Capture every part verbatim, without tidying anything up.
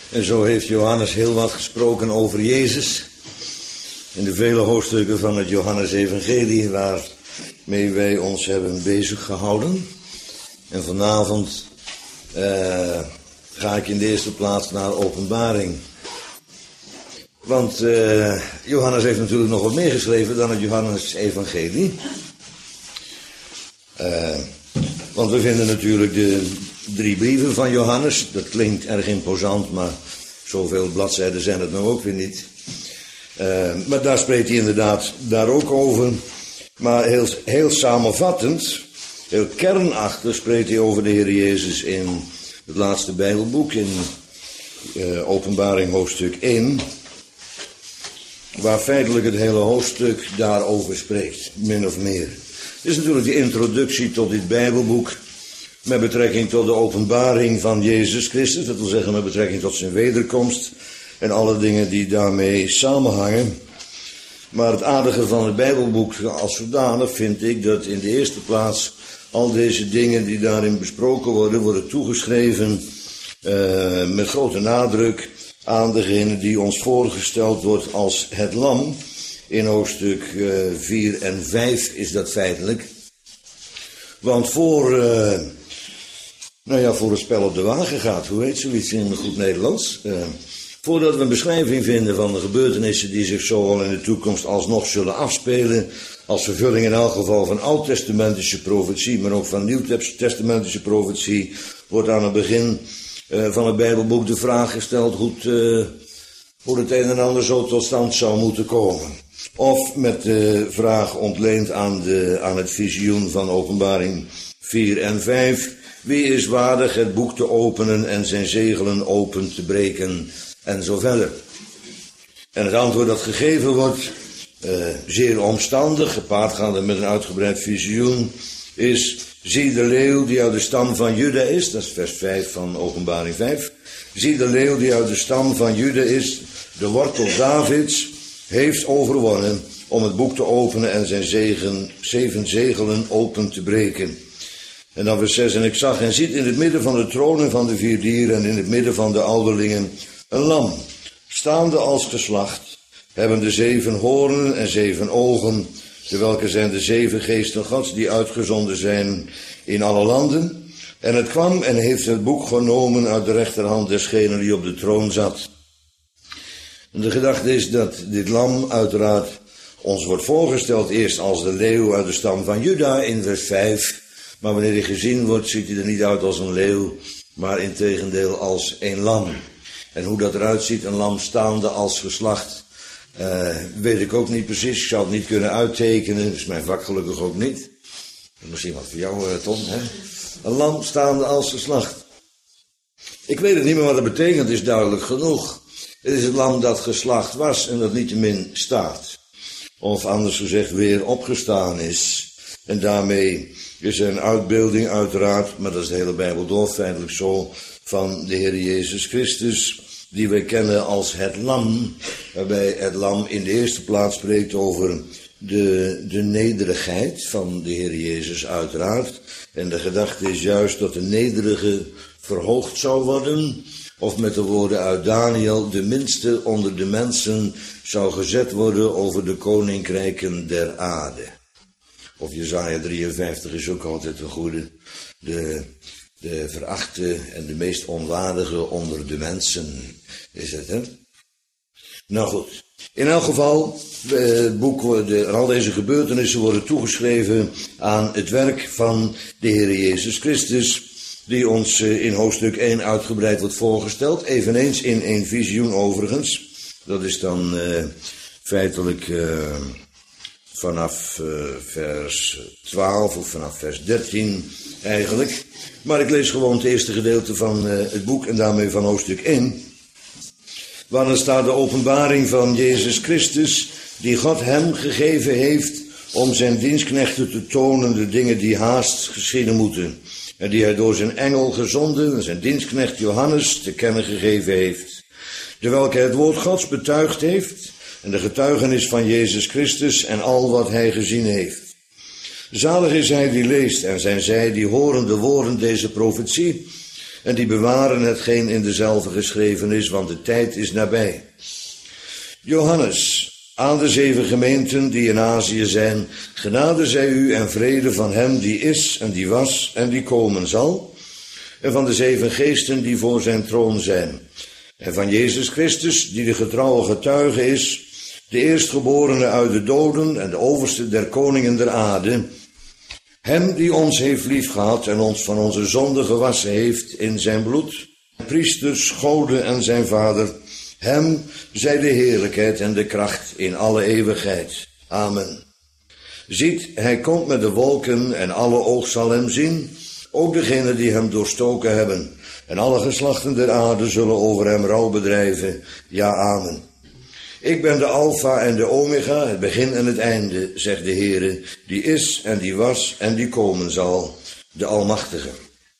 En zo heeft Johannes heel wat gesproken over Jezus. In de vele hoofdstukken van het Johannes-evangelie waarmee wij ons hebben bezig gehouden. En vanavond uh, ga ik in de eerste plaats naar Openbaring. Want uh, Johannes heeft natuurlijk nog wat meer geschreven dan het Johannes-evangelie. Uh, want we vinden natuurlijk de drie brieven van Johannes. Dat klinkt erg imposant, maar zoveel bladzijden zijn het nou ook weer niet. Uh, maar daar spreekt hij inderdaad daar ook over. Maar heel, heel samenvattend, heel kernachtig spreekt hij over de Heer Jezus in het laatste Bijbelboek, in uh, Openbaring hoofdstuk één. Waar feitelijk het hele hoofdstuk daarover spreekt, min of meer. Het is natuurlijk de introductie tot dit Bijbelboek met betrekking tot de openbaring van Jezus Christus. Dat wil zeggen met betrekking tot zijn wederkomst en alle dingen die daarmee samenhangen. Maar het aardige van het Bijbelboek als zodanig vind ik dat in de eerste plaats al deze dingen die daarin besproken worden, worden toegeschreven uh, met grote nadruk aan degene die ons voorgesteld wordt als het lam. In hoofdstuk uh, vier en vijf is dat feitelijk. Want voor, uh, nou ja, voor het spel op de wagen gaat, hoe heet zoiets in goed Nederlands? Uh, voordat we een beschrijving vinden van de gebeurtenissen die zich zo al in de toekomst alsnog zullen afspelen, als vervulling in elk geval van oud-testamentische profetie, maar ook van nieuw-testamentische profetie, wordt aan het begin uh, van het Bijbelboek de vraag gesteld hoe het, uh, hoe het een en ander zo tot stand zou moeten komen. Of met de vraag ontleend aan, de, aan het visioen van Openbaring vier en vijf. Wie is waardig het boek te openen en zijn zegelen open te breken en zo verder. En het antwoord dat gegeven wordt, uh, zeer omstandig, gepaardgaande met een uitgebreid visioen, is: zie de leeuw die uit de stam van Juda is, dat is vers vijf van Openbaring vijf. Zie de leeuw die uit de stam van Juda is, de wortel Davids, heeft overwonnen om het boek te openen en zijn zegen, zeven zegelen open te breken. En dan vers zes, en ik zag en ziet in het midden van de tronen van de vier dieren en in het midden van de ouderlingen een lam, staande als geslacht, hebben de zeven hoornen en zeven ogen, de welke zijn de zeven geesten Gods die uitgezonden zijn in alle landen. En het kwam en heeft het boek genomen uit de rechterhand desgene die op de troon zat. En de gedachte is dat dit lam uiteraard ons wordt voorgesteld eerst als de leeuw uit de stam van Juda in vers vijf. Maar wanneer hij gezien wordt, ziet hij er niet uit als een leeuw, maar integendeel als een lam. En hoe dat eruit ziet, een lam staande als geslacht, uh, weet ik ook niet precies. Ik zou het niet kunnen uittekenen, dat is mijn vak gelukkig ook niet. Misschien wat voor jou, uh, Tom, hè? Een lam staande als geslacht. Ik weet het niet meer wat dat betekent, het is duidelijk genoeg. Het is het lam dat geslacht was en dat niettemin staat. Of anders gezegd weer opgestaan is. En daarmee is er een uitbeelding uiteraard, maar dat is de hele Bijbel door feitelijk zo, van de Heer Jezus Christus, die wij kennen als het lam. Waarbij het lam in de eerste plaats spreekt over de, de nederigheid van de Heer Jezus uiteraard. En de gedachte is juist dat de nederige verhoogd zou worden. Of met de woorden uit Daniel, de minste onder de mensen zou gezet worden over de koninkrijken der aarde. Of Jesaja drieënvijftig is ook altijd een goede. De, de verachte en de meest onwaardige onder de mensen is het, hè? Nou goed, in elk geval, het boek, de, al deze gebeurtenissen worden toegeschreven aan het werk van de Heer Jezus Christus, die ons in hoofdstuk één uitgebreid wordt voorgesteld, eveneens in een visioen overigens. Dat is dan uh, feitelijk uh, vanaf uh, vers twaalf of vanaf vers dertien eigenlijk. Maar ik lees gewoon het eerste gedeelte van uh, het boek en daarmee van hoofdstuk één. Waar dan staat de openbaring van Jezus Christus, die God hem gegeven heeft om zijn dienstknechten te tonen de dingen die haast geschieden moeten. En die hij door zijn engel gezonden, zijn dienstknecht Johannes, te kennen gegeven heeft. Terwijl hij het woord Gods betuigd heeft en de getuigenis van Jezus Christus en al wat hij gezien heeft. Zalig is hij die leest en zijn zij die horen de woorden deze profetie en die bewaren hetgeen in dezelfde geschreven is, want de tijd is nabij. Johannes, aan de zeven gemeenten die in Azië zijn, genade zij u en vrede van hem die is en die was en die komen zal, en van de zeven geesten die voor zijn troon zijn, en van Jezus Christus, die de getrouwe getuige is, de eerstgeborene uit de doden en de overste der koningen der aarde, hem die ons heeft liefgehad en ons van onze zonden gewassen heeft in zijn bloed, priesters, goden en zijn vader, hem zij de heerlijkheid en de kracht in alle eeuwigheid. Amen. Ziet, hij komt met de wolken en alle oog zal hem zien, ook degenen die hem doorstoken hebben. En alle geslachten der aarde zullen over hem rouw bedrijven. Ja, amen. Ik ben de Alpha en de Omega, het begin en het einde, zegt de Heere, die is en die was en die komen zal, de Almachtige.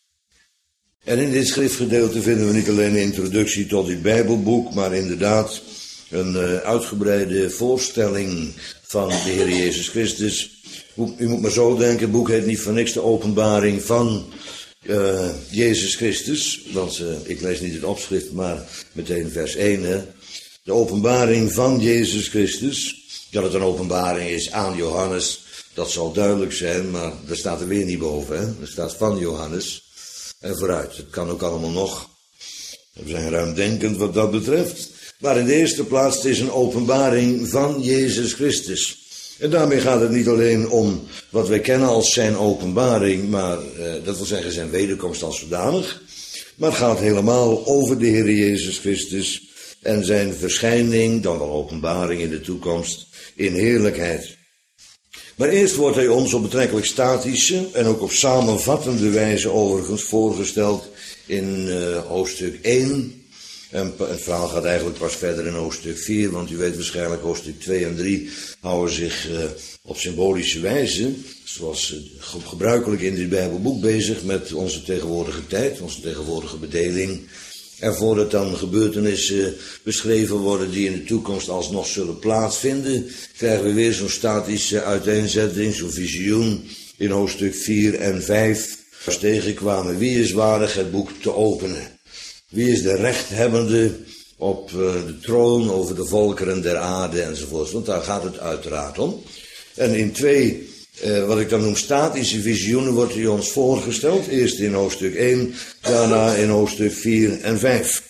En in dit schriftgedeelte vinden we niet alleen een introductie tot dit Bijbelboek, maar inderdaad een uh, uitgebreide voorstelling van de Heer Jezus Christus. U moet maar zo denken, het boek heet niet voor niks de openbaring van uh, Jezus Christus. Want uh, ik lees niet het opschrift, maar meteen vers één. Hè. De openbaring van Jezus Christus. Dat het een openbaring is aan Johannes, dat zal duidelijk zijn, maar daar staat er weer niet boven. Hè. Er staat van Johannes. En vooruit, het kan ook allemaal nog. We zijn ruimdenkend wat dat betreft. Maar in de eerste plaats, het is een openbaring van Jezus Christus. En daarmee gaat het niet alleen om wat wij kennen als zijn openbaring, maar eh, dat wil zeggen zijn wederkomst als zodanig. Maar het gaat helemaal over de Heer Jezus Christus en zijn verschijning, dan wel openbaring in de toekomst, in heerlijkheid. Maar eerst wordt hij ons op betrekkelijk statische en ook op samenvattende wijze overigens voorgesteld in uh, hoofdstuk één. En het verhaal gaat eigenlijk pas verder in hoofdstuk vier, want u weet waarschijnlijk hoofdstuk twee en drie houden zich uh, op symbolische wijze, zoals uh, gebruikelijk in dit Bijbelboek, bezig met onze tegenwoordige tijd, onze tegenwoordige bedeling. En voordat dan gebeurtenissen beschreven worden die in de toekomst alsnog zullen plaatsvinden, krijgen we weer zo'n statische uiteenzetting, zo'n visioen in hoofdstuk vier en vijf. Als tegenkwamen, wie is waardig het boek te openen? Wie is de rechthebbende op de troon over de volkeren der aarde enzovoort? Want daar gaat het uiteraard om. En in twee, eh, wat ik dan noem statische visioenen, wordt hij ons voorgesteld. Eerst in hoofdstuk één, daarna in hoofdstuk vier en vijf.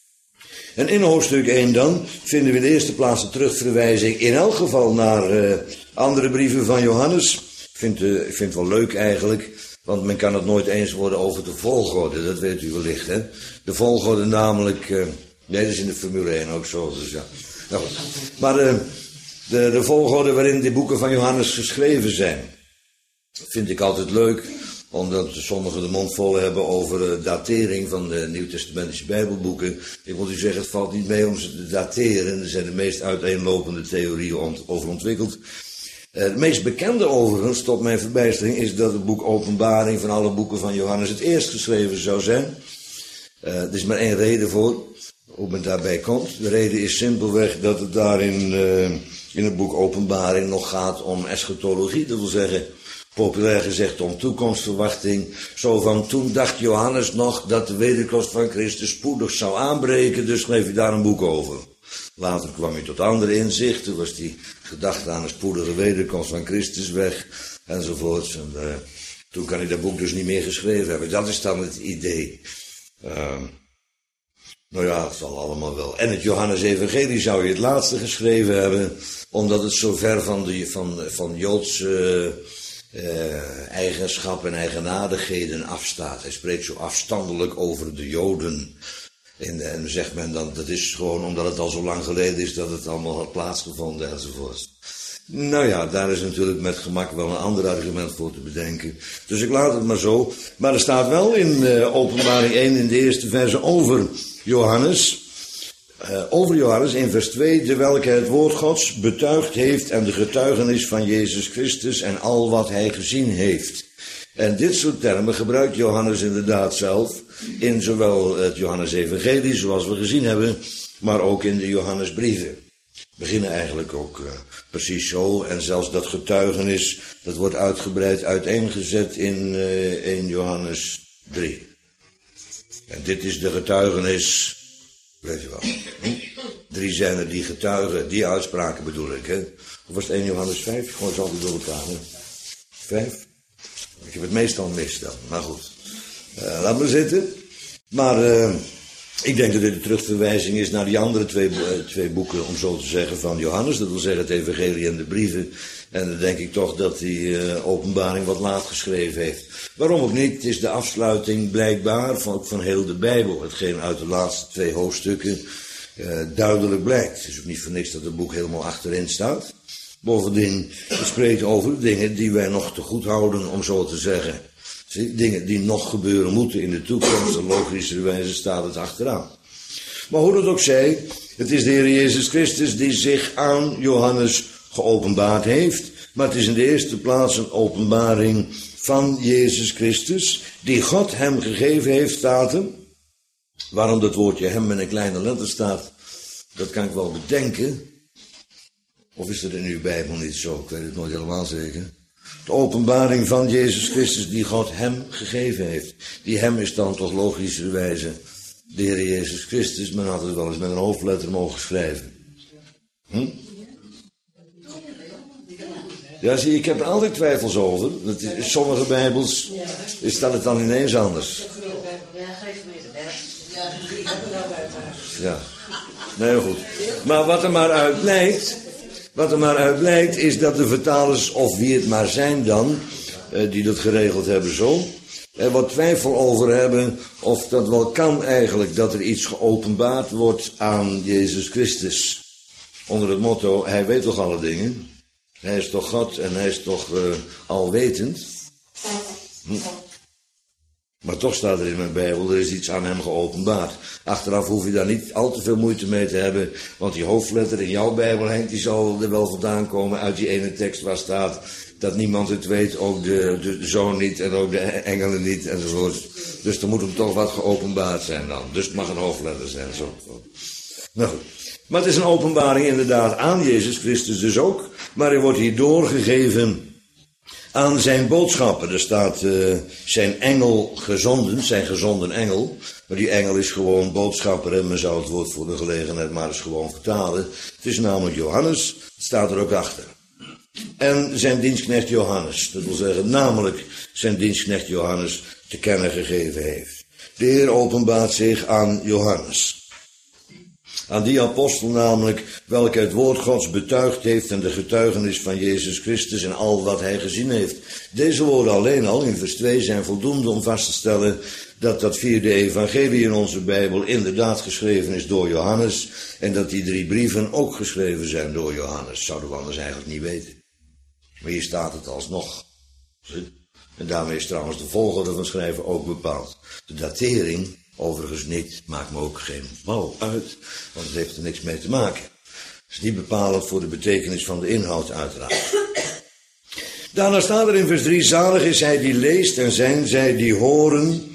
En in hoofdstuk één dan vinden we in de eerste plaats een terugverwijzing in elk geval naar eh, andere brieven van Johannes. Ik vind, uh, ik vind het wel leuk eigenlijk, want men kan het nooit eens worden over de volgorde, dat weet u wellicht, hè. De volgorde namelijk, uh, nee, dat is in de Formule één ook zo, dus ja. Nou, maar uh, de, de volgorde waarin de boeken van Johannes geschreven zijn, vind ik altijd leuk, omdat sommigen de mond vol hebben over de datering van de Nieuwtestamentische Bijbelboeken. Ik moet u zeggen, het valt niet mee om ze te dateren. Er zijn de meest uiteenlopende theorieën ont- over ontwikkeld. Uh, het meest bekende overigens, tot mijn verbijstering, is dat het boek Openbaring van alle boeken van Johannes het eerst geschreven zou zijn. Uh, er is maar één reden voor, hoe men daarbij komt. De reden is simpelweg dat het daar in, uh, in het boek Openbaring nog gaat om eschatologie. Dat wil zeggen, populair gezegd om toekomstverwachting. Zo van, toen dacht Johannes nog dat de wederkomst van Christus spoedig zou aanbreken, dus schreef hij daar een boek over. Later kwam hij tot andere inzichten, was die gedachte aan een spoedige wederkomst van Christus weg, enzovoort. En, uh, toen kan hij dat boek dus niet meer geschreven hebben. Dat is dan het idee. Uh, nou ja, het zal allemaal wel. En het Johannes-evangelie zou je het laatste geschreven hebben, omdat het zo ver van, de, van, van Joodse uh, eigenschappen en eigenaardigheden afstaat. Hij spreekt zo afstandelijk over de Joden. En, en zegt men dan, dat is gewoon omdat het al zo lang geleden is dat het allemaal had plaatsgevonden enzovoort. Nou ja, daar is natuurlijk met gemak wel een ander argument voor te bedenken. Dus ik laat het maar zo. Maar er staat wel in uh, Openbaring één in de eerste verse over Johannes. Uh, over Johannes in vers twee, de welke het woord Gods betuigd heeft en de getuigenis van Jezus Christus en al wat hij gezien heeft. En dit soort termen gebruikt Johannes inderdaad zelf in zowel het Johannes-evangelie, zoals we gezien hebben, maar ook in de Johannesbrieven. Beginnen eigenlijk ook uh, precies zo. En zelfs dat getuigenis, dat wordt uitgebreid uiteengezet in uh, één Johannes drie. En dit is de getuigenis, weet je wel. Hm? Drie zijn er die getuigen, die uitspraken bedoel ik, hè. Of was het één Johannes vijf? Gewoon zo altijd door elkaar, hè. Vijf? Ik heb het meestal mis dan, maar goed. Uh, laat maar zitten. Maar uh, ik denk dat dit een terugverwijzing is naar die andere twee, uh, twee boeken, om zo te zeggen, van Johannes. Dat wil zeggen het evangelie en de brieven. En dan denk ik toch dat hij uh, openbaring wat laat geschreven heeft. Waarom ook niet? Het is de afsluiting blijkbaar van, van heel de Bijbel. Hetgeen uit de laatste twee hoofdstukken uh, duidelijk blijkt. Het is ook niet voor niks dat het boek helemaal achterin staat. Bovendien, het spreekt over dingen die wij nog te goed houden, om zo te zeggen. Dingen die nog gebeuren moeten in de toekomst. En logischerwijze staat het achteraan. Maar hoe dat ook zij, het is de Heer Jezus Christus die zich aan Johannes geopenbaard heeft. Maar het is in de eerste plaats een openbaring van Jezus Christus, die God hem gegeven heeft, staat er. Waarom dat woordje hem met een kleine letter staat, dat kan ik wel bedenken. Of is dat in uw Bijbel niet zo? Ik weet het nooit helemaal zeker. De openbaring van Jezus Christus die God hem gegeven heeft. Die hem is dan toch logischerwijze de Heer Jezus Christus. Men had het wel eens met een hoofdletter mogen schrijven. Hm? Ja, zie je, ik heb er altijd twijfels over. Dat is, in sommige Bijbels staat het dan ineens anders. Ja, nee, goed. Maar wat er maar uit blijkt... Wat er maar uit blijkt is dat de vertalers, of wie het maar zijn dan, eh, die dat geregeld hebben zo, er wat twijfel over hebben of dat wel kan eigenlijk, dat er iets geopenbaard wordt aan Jezus Christus. Onder het motto, hij weet toch alle dingen? Hij is toch God en hij is toch uh, alwetend? Hm. Maar toch staat er in mijn Bijbel, er is iets aan hem geopenbaard. Achteraf hoef je daar niet al te veel moeite mee te hebben, want die hoofdletter in jouw Bijbel, Henk, die zal er wel vandaan komen uit die ene tekst waar staat dat niemand het weet, ook de, de, de zoon niet en ook de engelen niet enzovoort. Dus er moet hem toch wat geopenbaard zijn dan. Dus het mag een hoofdletter zijn. Zo. Nou goed. Maar het is een openbaring inderdaad aan Jezus Christus dus ook, maar hij wordt hier doorgegeven aan zijn boodschappen. Er staat uh, zijn engel gezonden, zijn gezonden engel. Maar die engel is gewoon boodschapper en men zou het woord voor de gelegenheid maar eens gewoon vertalen. Het is namelijk Johannes, het staat er ook achter. En zijn dienstknecht Johannes, dat wil zeggen namelijk zijn dienstknecht Johannes te kennen gegeven heeft. De Heer openbaart zich aan Johannes. Aan die apostel namelijk, welke het woord Gods betuigd heeft en de getuigenis van Jezus Christus en al wat hij gezien heeft. Deze woorden alleen al in vers twee zijn voldoende om vast te stellen dat dat vierde evangelie in onze Bijbel inderdaad geschreven is door Johannes en dat die drie brieven ook geschreven zijn door Johannes. Zouden we anders eigenlijk niet weten. Maar hier staat het alsnog. En daarmee is trouwens de volgorde van schrijven ook bepaald. De datering overigens niet, maakt me ook geen mouw uit, want het heeft er niks mee te maken. Het is niet bepalend voor de betekenis van de inhoud uiteraard. Daarna staat er in vers drie, zalig is hij die leest en zijn zij die horen,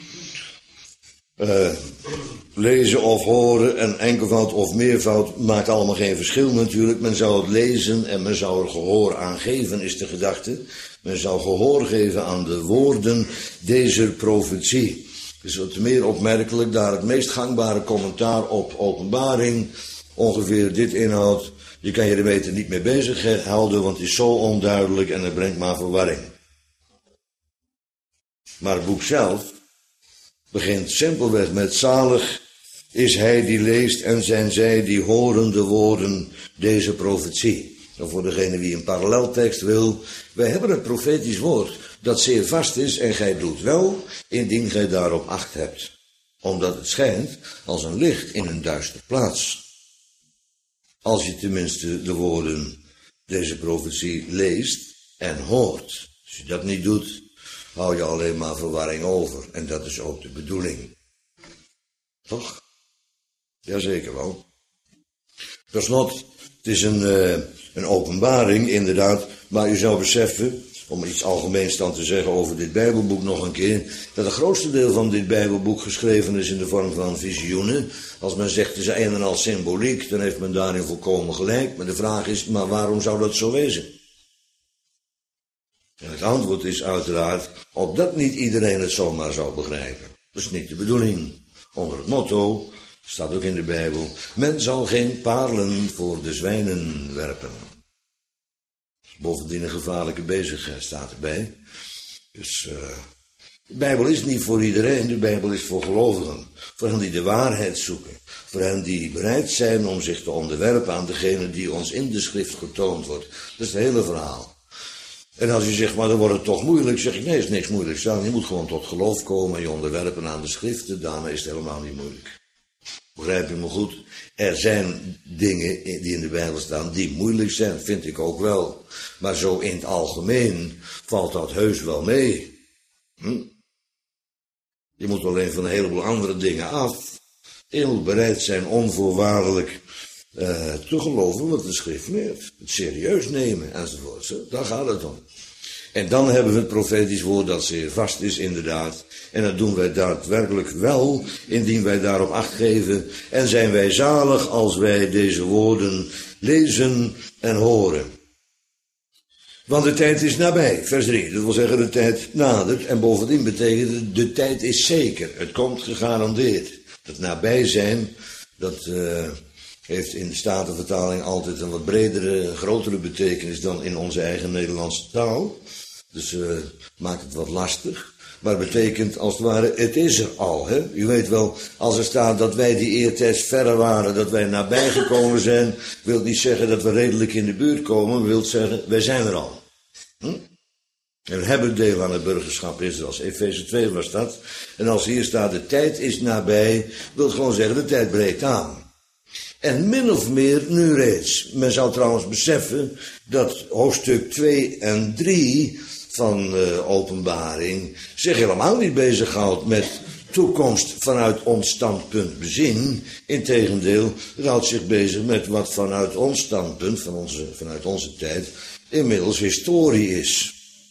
uh, lezen of horen en enkelvoud of meervoud maakt allemaal geen verschil natuurlijk. Men zou het lezen en men zou er gehoor aan geven, is de gedachte. Men zou gehoor geven aan de woorden deze profetie. Het is wat meer opmerkelijk, daar het meest gangbare commentaar op openbaring ongeveer dit inhoudt. Je kan je er beter niet mee bezig houden, want het is zo onduidelijk en het brengt maar verwarring. Maar het boek zelf begint simpelweg met zalig is hij die leest en zijn zij die horen de woorden deze profetie. En voor degene die een paralleltekst wil, wij hebben het profetisch woord dat zeer vast is en gij doet wel, indien gij daarop acht hebt. Omdat het schijnt als een licht in een duistere plaats. Als je tenminste de woorden deze profetie leest en hoort. Als je dat niet doet, hou je alleen maar verwarring over. En dat is ook de bedoeling. Toch? Jazeker wel. Per slot, het is een, uh, een openbaring inderdaad, maar u zou beseffen, om iets algemeens dan te zeggen over dit Bijbelboek nog een keer, dat het grootste deel van dit Bijbelboek geschreven is in de vorm van visioenen. Als men zegt het is een en al symboliek, dan heeft men daarin volkomen gelijk. Maar de vraag is, maar waarom zou dat zo wezen? En het antwoord is uiteraard, opdat niet iedereen het zomaar zou begrijpen. Dat is niet de bedoeling. Onder het motto, staat ook in de Bijbel, men zal geen parelen voor de zwijnen werpen. Bovendien een gevaarlijke bezigheid staat erbij. Dus uh, de Bijbel is niet voor iedereen, de Bijbel is voor gelovigen. Voor hen die de waarheid zoeken. Voor hen die bereid zijn om zich te onderwerpen aan degene die ons in de schrift getoond wordt. Dat is het hele verhaal. En als je zegt, maar dan wordt het toch moeilijk, zeg ik, nee, is niks moeilijks aan. Je moet gewoon tot geloof komen en je onderwerpen aan de schriften, daarna is het helemaal niet moeilijk. Begrijp je me goed? Er zijn dingen die in de Bijbel staan die moeilijk zijn, vind ik ook wel. Maar zo in het algemeen valt dat heus wel mee. Hm? Je moet alleen van een heleboel andere dingen af. Je moet bereid zijn onvoorwaardelijk uh, te geloven wat de schrift leert. Het serieus nemen enzovoort. Zo, daar gaat het om. En dan hebben we het profetisch woord dat zeer vast is inderdaad. En dat doen wij daadwerkelijk wel, indien wij daarop acht geven. En zijn wij zalig als wij deze woorden lezen en horen. Want de tijd is nabij, vers drie. Dat wil zeggen de tijd nadert. En bovendien betekent het, de tijd is zeker. Het komt gegarandeerd. Dat nabij zijn, dat uh, heeft in de Statenvertaling altijd een wat bredere, grotere betekenis dan in onze eigen Nederlandse taal. Dus uh, maakt het wat lastig. Maar het betekent als het ware, het is er al. Hè? U weet wel, als er staat dat wij die eertijds verre waren, dat wij nabij gekomen zijn, wil niet zeggen dat we redelijk in de buurt komen, wil zeggen, wij zijn er al. Hm? En we hebben deel aan het burgerschap Israëls. Efeze twee was dat. En als hier staat, de tijd is nabij, wil het gewoon zeggen, de tijd breekt aan. En min of meer nu reeds. Men zou trouwens beseffen dat hoofdstuk twee en drie van uh, Openbaring zich helemaal niet bezighoudt met toekomst vanuit ons standpunt bezien. Integendeel, het houdt zich bezig met wat vanuit ons standpunt, van onze, vanuit onze tijd, inmiddels historie is.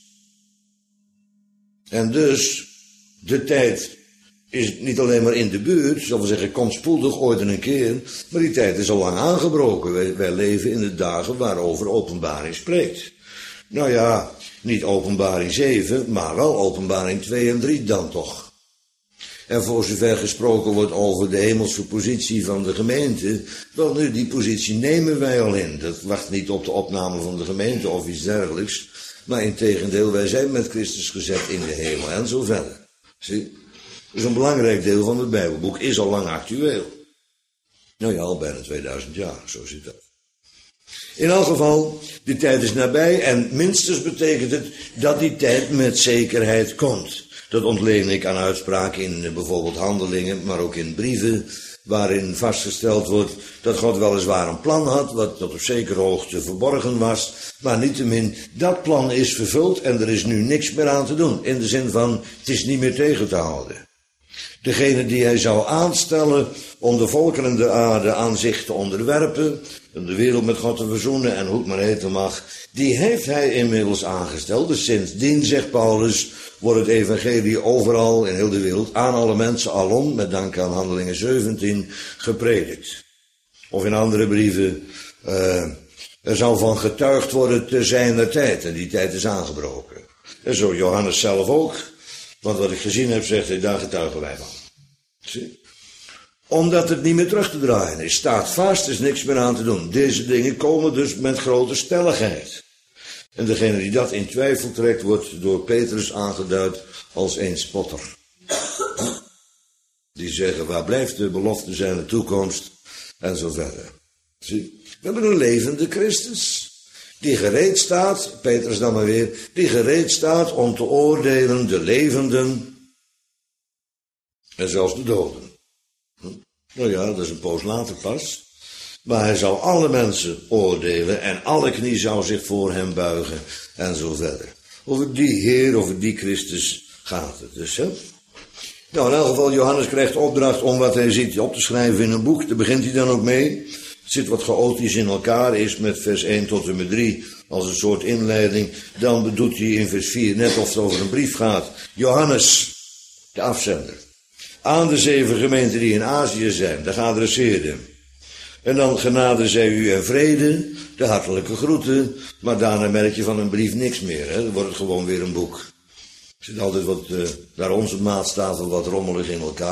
En dus, de tijd is niet alleen maar in de buurt, zal we zeggen, komt spoedig ooit en een keer, maar die tijd is al lang aangebroken. Wij, wij leven in de dagen waarover Openbaring spreekt. Nou ja, niet Openbaring zeven, maar wel Openbaring twee en drie dan toch. En voor zover gesproken wordt over de hemelse positie van de gemeente, wel nu, die positie nemen wij al in. Dat wacht niet op de opname van de gemeente of iets dergelijks, maar integendeel, wij zijn met Christus gezet in de hemel en zo verder. Zie? Dus een belangrijk deel van het Bijbelboek is al lang actueel. Nou ja, al bijna tweeduizend jaar, zo zit dat. In elk geval, die tijd is nabij en minstens betekent het dat die tijd met zekerheid komt. Dat ontleen ik aan uitspraken in bijvoorbeeld handelingen, maar ook in brieven, waarin vastgesteld wordt dat God weliswaar een plan had, wat tot op zekere hoogte verborgen was, maar niettemin, dat plan is vervuld en er is nu niks meer aan te doen. In de zin van, het is niet meer tegen te houden. Degene die hij zou aanstellen om de volken en de aarde aan zich te onderwerpen, om de wereld met God te verzoenen en hoe het maar heten mag, die heeft hij inmiddels aangesteld. Dus sindsdien, zegt Paulus, wordt het evangelie overal in heel de wereld aan alle mensen alom, met dank aan Handelingen zeventien, gepredikt. Of in andere brieven, uh, er zal van getuigd worden te zijner tijd en die tijd is aangebroken. En zo Johannes zelf ook. Want wat ik gezien heb, zegt hij, daar getuigen wij van. Zie? Omdat het niet meer terug te draaien is. Staat vast, is niks meer aan te doen. Deze dingen komen dus met grote stelligheid. En degene die dat in twijfel trekt, wordt door Petrus aangeduid als een spotter. Die zeggen, waar blijft de belofte zijn de toekomst? En zo verder. Zie? We hebben een levende Christus. Die gereed staat, Petrus dan maar weer, die gereed staat om te oordelen de levenden en zelfs de doden. Hm? Nou ja, dat is een poos later pas. Maar hij zal alle mensen oordelen en alle knie zou zich voor hem buigen en zo verder. Over die Heer, over die Christus gaat het dus, hè. Nou, in elk geval, Johannes krijgt opdracht om wat hij ziet op te schrijven in een boek. Daar begint hij dan ook mee. Het zit wat chaotisch in elkaar, is met vers één tot en met drie als een soort inleiding. Dan bedoelt hij in vers vier, net of het over een brief gaat. Johannes, de afzender, aan de zeven gemeenten die in Azië zijn, de geadresseerden. En dan genade zij u en vrede, de hartelijke groeten. Maar daarna merk je van een brief niks meer, hè? Dan wordt het gewoon weer een boek. Er zit altijd wat, uh, naar onze maatstaven wat rommelig in elkaar.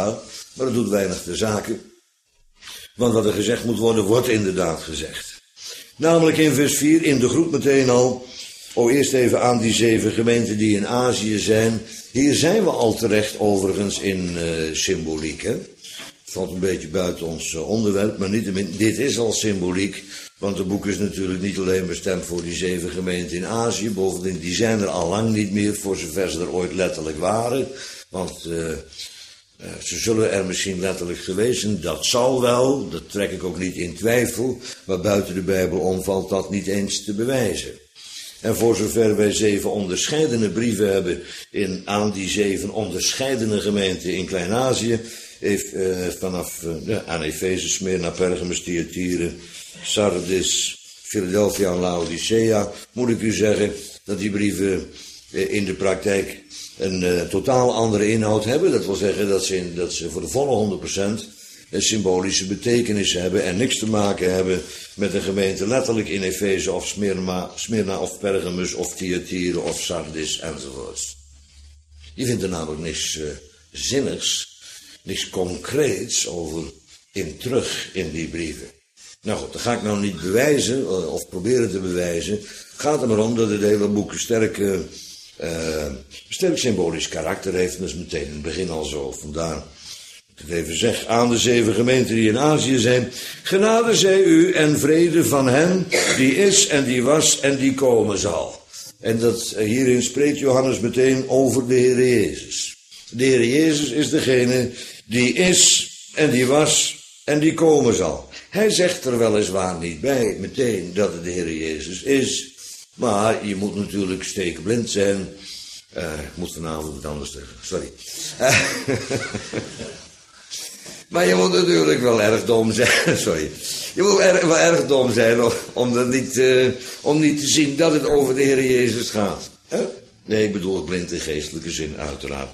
maar dat doet weinig ter zake. Want wat er gezegd moet worden, wordt inderdaad gezegd. Namelijk in vers vier, in de groep meteen al. Oh, eerst even aan die zeven gemeenten die in Azië zijn. Hier zijn we al terecht overigens in uh, symboliek. Hè? Het valt een beetje buiten ons uh, onderwerp, maar niettemin, dit is al symboliek. Want het boek is natuurlijk niet alleen bestemd voor die zeven gemeenten in Azië. Bovendien, die zijn er al lang niet meer, voor zover ze er ooit letterlijk waren. Want uh, uh, ze zullen er misschien letterlijk geweest zijn. Dat zal wel, dat trek ik ook niet in twijfel. Maar buiten de Bijbel om valt dat niet eens te bewijzen. En voor zover wij zeven onderscheidene brieven hebben in, aan die zeven onderscheidene gemeenten in Klein-Azië, heeft uh, vanaf uh, ja, aan Efeze, Smyrna, Pergamus, Thyatira, Sardis, Philadelphia en Laodicea, moet ik u zeggen dat die brieven uh, in de praktijk een uh, totaal andere inhoud hebben. Dat wil zeggen dat ze, in, dat ze voor de volle honderd procent een symbolische betekenis hebben en niks te maken hebben met een gemeente letterlijk in Efeze of Smyrna, Smyrna of Pergamus of Thyatira of Sardis enzovoorts. Je vindt er namelijk niks uh, zinnigs, niks concreets over in terug in die brieven. Nou goed, dat ga ik nou niet bewijzen of proberen te bewijzen. Het gaat er maar om dat het hele boek een sterk, uh, sterk symbolisch karakter heeft. Dat is meteen in het begin al zo, vandaar. Ik even zeg, aan de zeven gemeenten die in Azië zijn, genade zij u en vrede van hen die is en die was en die komen zal. En dat, hierin spreekt Johannes meteen over de Heer Jezus. De Heer Jezus is degene die is en die was en die komen zal. Hij zegt er weliswaar niet bij meteen dat het de Heer Jezus is, maar je moet natuurlijk stekenblind zijn. Uh, ik moet vanavond wat anders zeggen, sorry. Maar je moet natuurlijk wel erg dom zijn, sorry. Je moet er, wel erg dom zijn om, om, dat niet, uh, om niet te zien dat het over de Heer Jezus gaat. Huh? Nee, ik bedoel blind in geestelijke zin, uiteraard.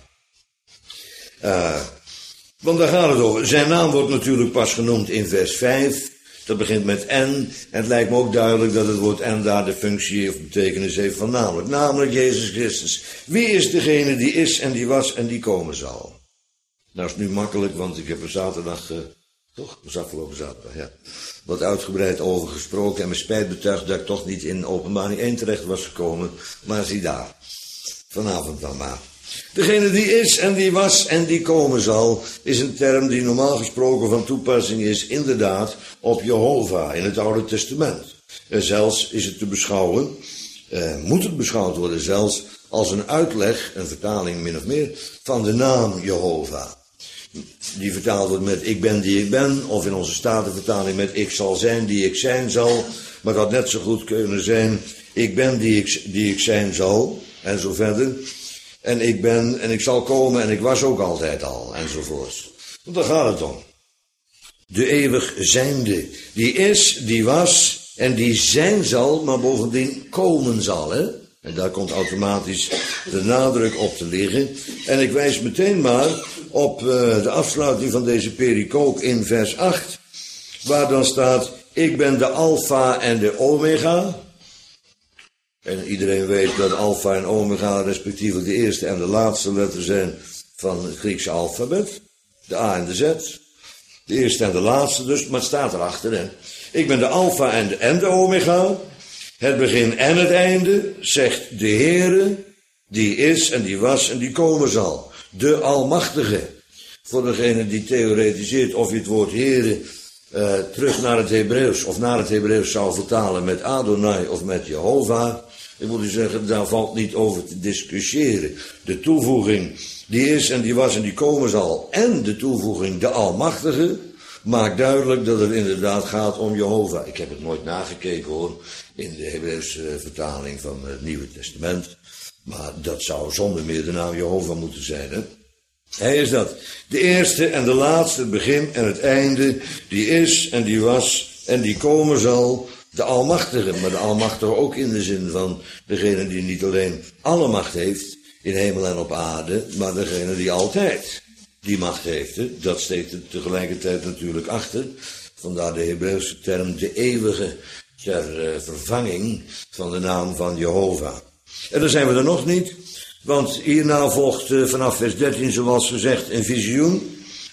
Uh, want daar gaat het over. Zijn naam wordt natuurlijk pas genoemd in vers vijf. Dat begint met en. En het lijkt me ook duidelijk dat het woord en daar de functie of betekenis heeft van namelijk. Namelijk Jezus Christus. Wie is degene die is en die was en die komen zal? Nou is het nu makkelijk, want ik heb er zaterdag, uh, toch? Dat was afgelopen zaterdag, ja. Wat uitgebreid over gesproken en mijn spijt betuigd dat ik toch niet in openbaring één terecht was gekomen. Maar zie daar. Vanavond dan maar. Degene die is en die was en die komen zal, is een term die normaal gesproken van toepassing is, inderdaad, op Jehovah in het Oude Testament. En zelfs is het te beschouwen, eh, moet het beschouwd worden zelfs, als een uitleg, een vertaling min of meer, van de naam Jehovah. Die vertaald wordt met ik ben die ik ben, of in onze Statenvertaling met ik zal zijn die ik zijn zal. Maar dat had net zo goed kunnen zijn, ik ben die ik, die ik zijn zal, en zo verder. En ik ben, en ik zal komen, en ik was ook altijd al, enzovoort. Want daar gaat het om. De eeuwig zijnde, die is, die was, en die zijn zal, maar bovendien komen zal, hè. En daar komt automatisch de nadruk op te liggen. En ik wijs meteen maar op uh, de afsluiting van deze pericoop in vers acht. Waar dan staat, ik ben de alfa en de omega. En iedereen weet dat alfa en omega respectievelijk de eerste en de laatste letter zijn van het Griekse alfabet. De A en de Z. De eerste en de laatste dus, maar het staat erachter. Hè? Ik ben de alfa en de, en de omega. Het begin en het einde, zegt de Heere, die is en die was en die komen zal. De Almachtige. Voor degene die theoretiseert of je het woord Heere uh, terug naar het Hebreeuws of naar het Hebreeuws zou vertalen met Adonai of met Jehovah. Ik moet u zeggen, daar valt niet over te discussiëren. De toevoeging, die is en die was en die komen zal, en de toevoeging, de Almachtige, maakt duidelijk dat het inderdaad gaat om Jehovah. Ik heb het nooit nagekeken hoor, in de Hebreeuwse vertaling van het Nieuwe Testament. Maar dat zou zonder meer de naam Jehovah moeten zijn, hè? Hij is dat. De eerste en de laatste, het begin en het einde, die is en die was en die komen zal, de Almachtige. Maar de Almachtige ook in de zin van degene die niet alleen alle macht heeft in hemel en op aarde, maar degene die altijd die macht heeft. Hè? Dat steekt er tegelijkertijd natuurlijk achter. Vandaar de Hebreeuwse term de eeuwige ter uh, vervanging van de naam van Jehovah. En dan zijn we er nog niet, want hierna volgt uh, vanaf vers dertien zoals gezegd een visioen.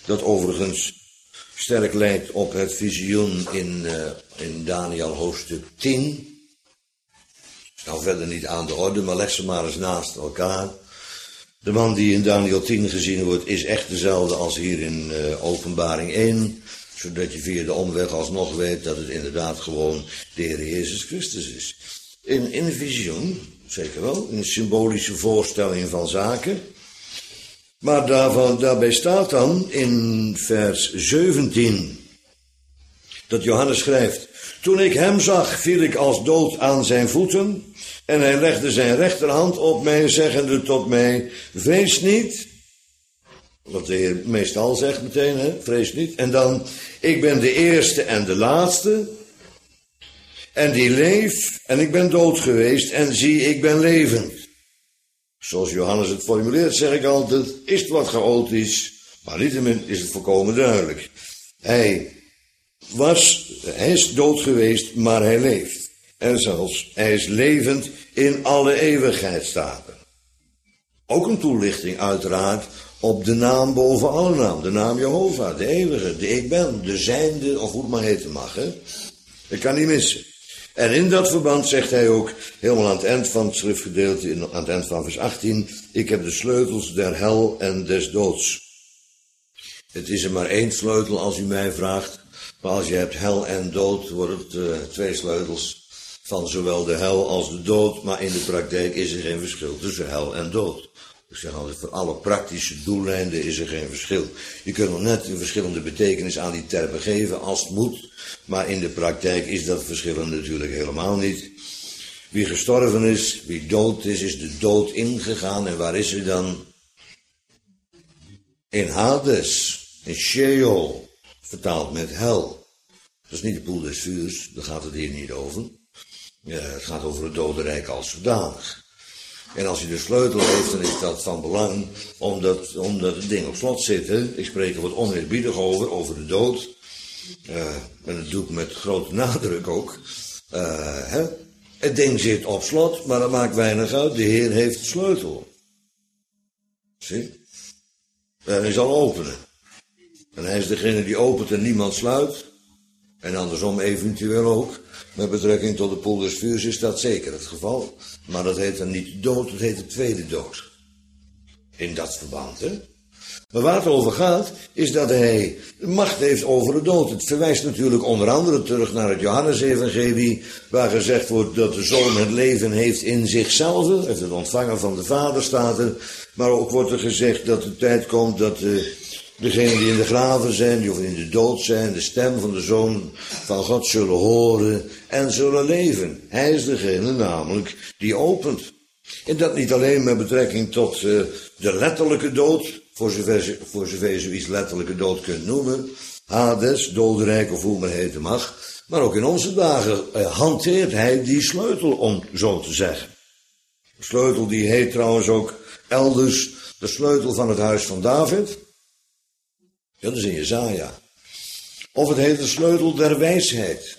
dat overigens sterk lijkt op het visioen in, uh, in Daniel hoofdstuk tien. Nou, verder niet aan de orde, maar leg ze maar eens naast elkaar. De man die in Daniel tien gezien wordt, is echt dezelfde als hier in uh, Openbaring één. Zodat je via de omweg alsnog weet dat het inderdaad gewoon de Heer Jezus Christus is. In, in een visioen, zeker wel, in een symbolische voorstelling van zaken. Maar daarvan, daarbij staat dan in vers zeventien, dat Johannes schrijft: toen ik hem zag, viel ik als dood aan zijn voeten, en hij legde zijn rechterhand op mij, zeggende tot mij: vrees niet. Wat de Heer meestal zegt meteen, hè? Vrees niet. En dan: ik ben de eerste en de laatste, en die leef, en ik ben dood geweest, en zie, ik ben levend. Zoals Johannes het formuleert, zeg ik altijd, is het wat chaotisch, maar niettemin is het volkomen duidelijk. Hij was, hij is dood geweest, maar hij leeft. En zelfs, hij is levend in alle eeuwigheid, staat er. Ook een toelichting uiteraard op de naam boven alle naam. De naam Jehovah, de eeuwige, de ik ben, de zijnde, of hoe het maar heten mag. Hè? Dat kan niet missen. En in dat verband zegt hij ook, helemaal aan het eind van het schriftgedeelte, aan het eind van vers achttien, ik heb de sleutels der hel en des doods. Het is er maar één sleutel als u mij vraagt, maar als je hebt hel en dood, wordt het uh, twee sleutels van zowel de hel als de dood, maar in de praktijk is er geen verschil tussen hel en dood. Ik zeg altijd, voor alle praktische doeleinden is er geen verschil. Je kunt nog net een verschillende betekenis aan die termen geven als het moet, maar in de praktijk is dat verschil natuurlijk helemaal niet. Wie gestorven is, wie dood is, is de dood ingegaan. En waar is hij dan? In Hades, in Sheol, vertaald met hel. Dat is niet de poel des vuurs, daar gaat het hier niet over. Ja, het gaat over het dodenrijk als zodanig. En als hij de sleutel heeft, dan is dat van belang, omdat, omdat het ding op slot zit. Hè? Ik spreek er wat oneerbiedig over, over de dood. Uh, en dat doe ik met grote nadruk ook. Uh, hè? Het ding zit op slot, maar dat maakt weinig uit. De Heer heeft de sleutel. Zie? En hij zal openen. En hij is degene die opent en niemand sluit. En andersom eventueel ook. Met betrekking tot de poel des vuurs is dat zeker het geval. Maar dat heet dan niet de dood, dat heet de tweede dood. In dat verband, hè. Maar waar het over gaat, is dat hij de macht heeft over de dood. Het verwijst natuurlijk onder andere terug naar het Johannesevangelie, waar gezegd wordt dat de Zoon het leven heeft in zichzelf, heeft het ontvangen van de Vader, staat er. Maar ook wordt er gezegd dat de tijd komt dat uh, degenen die in de graven zijn, die of in de dood zijn, de stem van de Zoon van God zullen horen en zullen leven. Hij is degene namelijk die opent. En dat niet alleen met betrekking tot uh, de letterlijke dood, voor zover, voor zover je zoiets letterlijke dood kunt noemen, Hades, dodenrijk of hoe men heten mag, maar ook in onze dagen uh, hanteert hij die sleutel, om zo te zeggen. De sleutel die heet trouwens ook elders de sleutel van het huis van David. Ja, dat is in Jesaja. Of het heet de sleutel der wijsheid.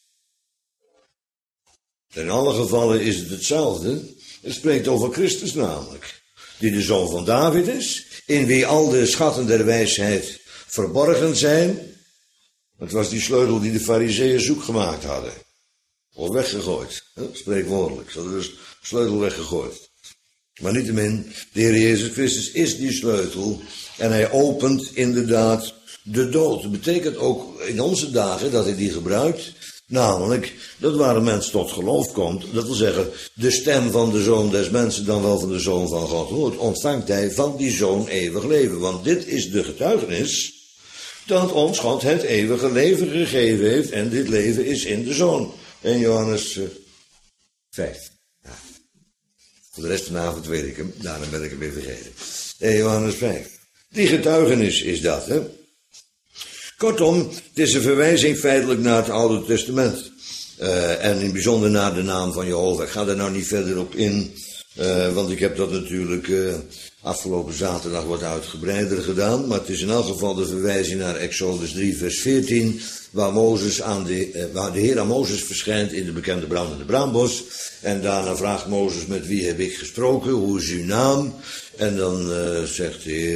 In alle gevallen is het hetzelfde. Het spreekt over Christus namelijk, die de zoon van David is, in wie al de schatten der wijsheid verborgen zijn. Het was die sleutel die de farizeeën zoek gemaakt hadden. Of weggegooid, spreekwoordelijk. Ze hadden dus de sleutel weggegooid. Maar niettemin, de Heer Jezus Christus is die sleutel en hij opent inderdaad de dood. Dat betekent ook in onze dagen dat hij die gebruikt. Namelijk, dat waar een mens tot geloof komt, dat wil zeggen, de stem van de Zoon des mensen, dan wel van de Zoon van God hoort, ontvangt hij van die Zoon eeuwig leven. Want dit is de getuigenis, dat ons God het eeuwige leven gegeven heeft, en dit leven is in de Zoon. In Johannes uh, vijf. Ja. Voor de rest vanavond weet ik hem, daarna ben ik hem weer vergeten. In Johannes vijf. Die getuigenis is dat, hè. Kortom, het is een verwijzing feitelijk naar het Oude Testament. Uh, en in het bijzonder naar de naam van Jehovah. Ik ga daar nou niet verder op in, uh, want ik heb dat natuurlijk uh, afgelopen zaterdag wat uitgebreider gedaan. Maar het is in elk geval de verwijzing naar Exodus drie vers veertien, waar, Mozes aan de, uh, waar de Heer aan Mozes verschijnt in de bekende brandende braambos. En daarna vraagt Mozes, met wie heb ik gesproken, hoe is uw naam? En dan uh, zegt de Heer,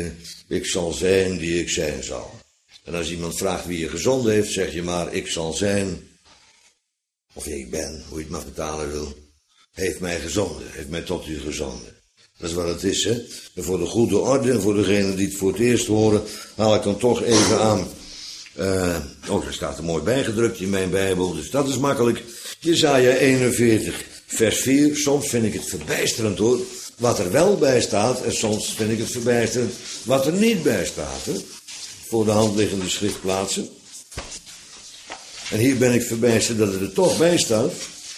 Ik zal zijn die ik zijn zal. En als iemand vraagt wie je gezonden heeft, zeg je maar, ik zal zijn, of ik ben, hoe je het maar vertalen wil. Hij heeft mij gezonden, heeft mij tot u gezonden. Dat is wat het is, hè. En voor de goede orde, en voor degenen die het voor het eerst horen, haal ik dan toch even aan. Uh, oh, daar staat er mooi bijgedrukt in mijn Bijbel, dus dat is makkelijk. Jesaja eenenveertig, vers vier. Soms vind ik het verbijsterend, hoor, wat er wel bij staat, en soms vind ik het verbijsterend wat er niet bij staat, hè. Voor de hand liggende schriftplaatsen. En hier ben ik verbijsterd dat het er toch bij staat.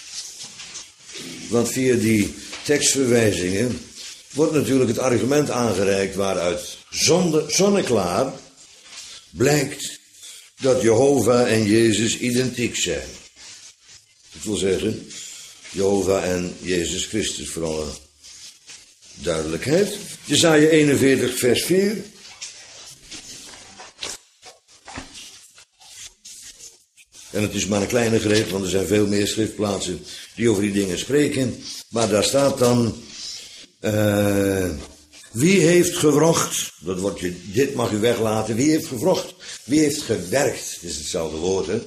Want via die tekstverwijzingen wordt natuurlijk het argument aangereikt waaruit zonde, zonneklaar blijkt dat Jehovah en Jezus identiek zijn. Dat wil zeggen, Jehovah en Jezus Christus, voor alle duidelijkheid. Jesaja eenenveertig, vers vier. En het is maar een kleine greep, want er zijn veel meer schriftplaatsen die over die dingen spreken. Maar daar staat dan, uh, wie heeft gewrocht, dat wordt je, dit mag u weglaten, wie heeft gewrocht, wie heeft gewerkt, het is hetzelfde woord, hè.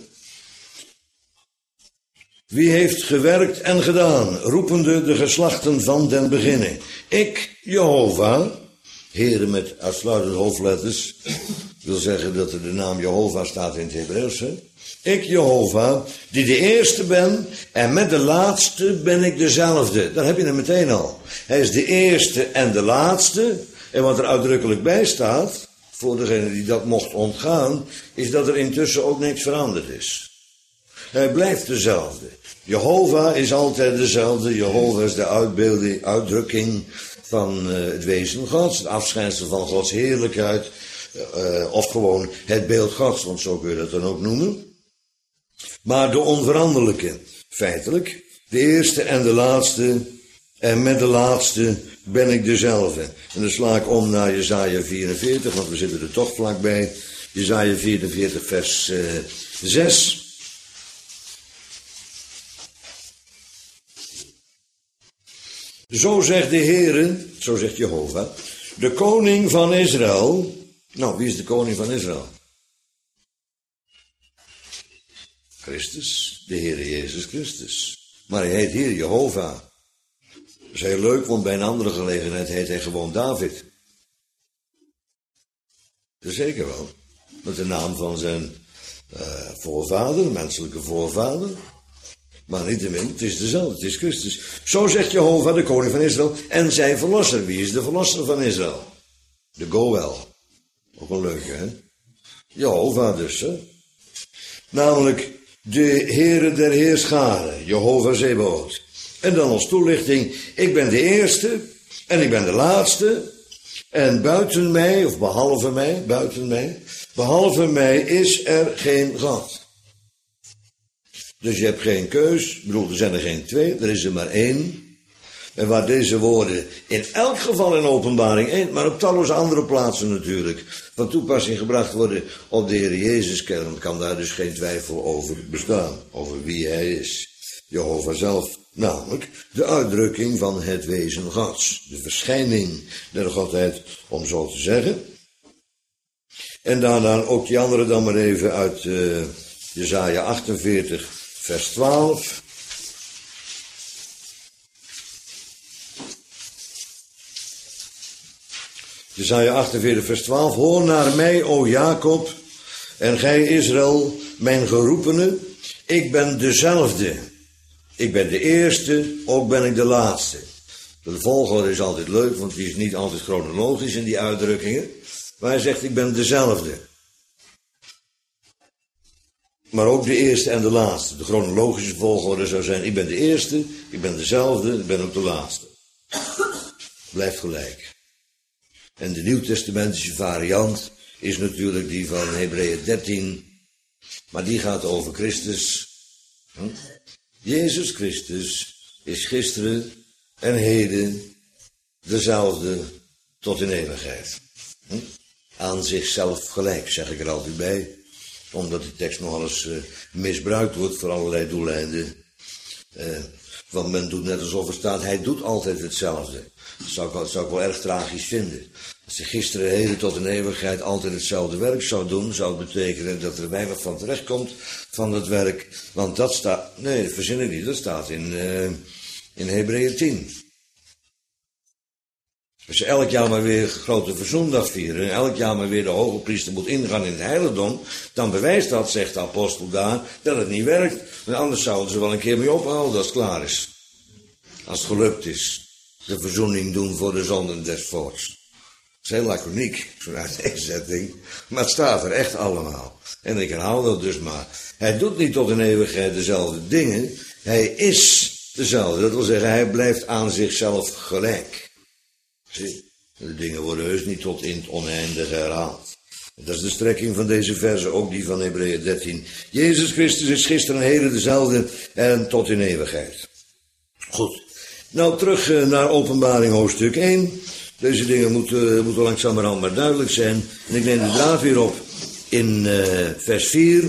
Wie heeft gewerkt en gedaan, roepende de geslachten van den beginnen. Ik, Jehovah, heren met uitsluitend hoofdletters, wil zeggen dat er de naam Jehovah staat in het Hebreeuws, hè. Ik, Jehovah, die de eerste ben, en met de laatste ben ik dezelfde. Daar heb je hem meteen al. Hij is de eerste en de laatste. En wat er uitdrukkelijk bij staat, voor degene die dat mocht ontgaan, is dat er intussen ook niks veranderd is. Hij blijft dezelfde. Jehovah is altijd dezelfde. Jehovah is de uitbeelding, uitdrukking van uh, het wezen Gods, het afschijnsel van Gods heerlijkheid, uh, of gewoon het beeld Gods, want zo kun je dat dan ook noemen. Maar de onveranderlijke, feitelijk, de eerste en de laatste, en met de laatste ben ik dezelfde. En dan sla ik om naar Jesaja vierenveertig, want we zitten er toch vlakbij. Jesaja vierenveertig, vers uh, zes. Zo zegt de Heere, zo zegt Jehovah, de koning van Israël. Nou, wie is de koning van Israël? Christus, de Heere Jezus Christus. Maar hij heet hier Jehovah. Dat is heel leuk, want bij een andere gelegenheid heet hij gewoon David. Zeker wel. Met de naam van zijn uh, voorvader, menselijke voorvader. Maar niettemin, het is dezelfde, het is Christus. Zo zegt Jehovah, de koning van Israël, en zijn verlosser. Wie is de verlosser van Israël? De Goel. Ook een leuke, hè? Jehovah dus, hè? Namelijk de Heere der Heerscharen, Jehovah Zebaoth. En dan als toelichting, ik ben de eerste en ik ben de laatste. En buiten mij, of behalve mij, buiten mij, behalve mij is er geen God. Dus je hebt geen keus, ik bedoel, er zijn er geen twee, er is er maar één. En waar deze woorden in elk geval in openbaring één, maar op talloze andere plaatsen natuurlijk, van toepassing gebracht worden op de Heer Jezus, kan daar dus geen twijfel over bestaan, over wie hij is. Jehovah zelf, namelijk de uitdrukking van het wezen Gods, de verschijning der Godheid, om zo te zeggen. En daarna ook die andere dan maar even uit uh, Jesaja achtenveertig, vers twaalf. Jesaja achtenveertig, vers twaalf. Hoor naar mij, o Jacob, en gij Israël, mijn geroepene. Ik ben dezelfde. Ik ben de eerste, ook ben ik de laatste. De volgorde is altijd leuk, want die is niet altijd chronologisch in die uitdrukkingen. Maar hij zegt, ik ben dezelfde. Maar ook de eerste en de laatste. De chronologische volgorde zou zijn, ik ben de eerste, ik ben dezelfde, ik ben ook de laatste. Blijft gelijk. En de nieuwtestamentische variant is natuurlijk die van Hebreeën dertien. Maar die gaat over Christus. Hm? Jezus Christus is gisteren en heden dezelfde tot in eeuwigheid. Hm? Aan zichzelf gelijk, zeg ik er altijd bij. Omdat de tekst nogal eens uh, misbruikt wordt voor allerlei doeleinden. Uh, want men doet net alsof er staat, hij doet altijd hetzelfde. Dat zou ik, dat zou ik wel erg tragisch vinden. Als hij gisteren, heden tot in eeuwigheid altijd hetzelfde werk zou doen, zou het betekenen dat er weinig van terecht komt van het werk. Want dat staat, nee, dat verzin ik niet, dat staat in, uh, in Hebreeën tien. Als je elk jaar maar weer grote verzoendag vieren en elk jaar maar weer de hoge priester moet ingaan in het heiligdom, dan bewijst dat, zegt de apostel daar, dat het niet werkt. Want anders zouden ze wel een keer mee ophouden als het klaar is. Als het gelukt is. De verzoening doen voor de zonden des volks. Dat is heel laconiek, zo'n uiteenzetting. Maar het staat er echt allemaal. En ik herhaal dat dus maar. Hij doet niet tot in eeuwigheid dezelfde dingen. Hij is dezelfde. Dat wil zeggen, hij blijft aan zichzelf gelijk. Zie, de dingen worden heus niet tot in het oneindige herhaald. Dat is de strekking van deze verse, ook die van Hebreeën dertien. Jezus Christus is gisteren en heden dezelfde en tot in eeuwigheid. Goed. Nou, terug naar Openbaring hoofdstuk één. Deze dingen moeten, moeten langzamerhand maar duidelijk zijn. En ik neem de draad weer op in uh, vers vier.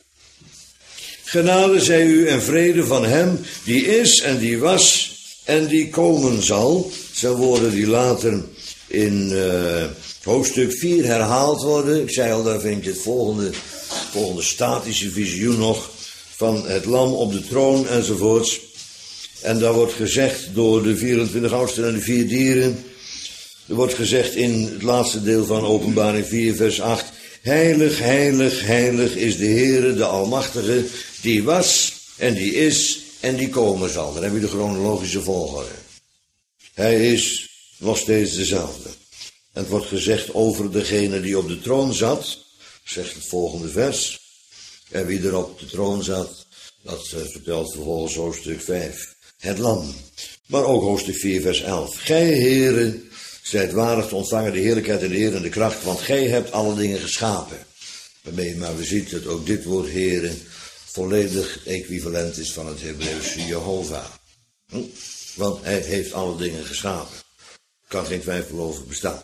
Genade zij u en vrede van hem die is en die was en die komen zal. Zijn woorden die later in uh, hoofdstuk vier herhaald worden. Ik zei al, daar vind je het volgende, volgende statische visioen nog van het lam op de troon enzovoorts. En daar wordt gezegd door de vierentwintig oudsten en de vier dieren. Er wordt gezegd in het laatste deel van Openbaring vier vers acht. Heilig, heilig, heilig is de Heere, de Almachtige, die was en die is en die komen zal. Dan heb je de chronologische volgorde. Hij is nog steeds dezelfde. En het wordt gezegd over degene die op de troon zat, zegt het volgende vers. En wie er op de troon zat, dat vertelt vervolgens hoofdstuk vijf. Het lam. Maar ook hoofdstuk vier vers elf. Gij, Heere, zijt waardig te ontvangen de heerlijkheid en de eer en de kracht, want gij hebt alle dingen geschapen. Waarmee je maar we ziet dat ook dit woord Heere volledig equivalent is van het Hebreeuwse Jehovah. Hm? Want hij heeft alle dingen geschapen. Kan geen twijfel over bestaan.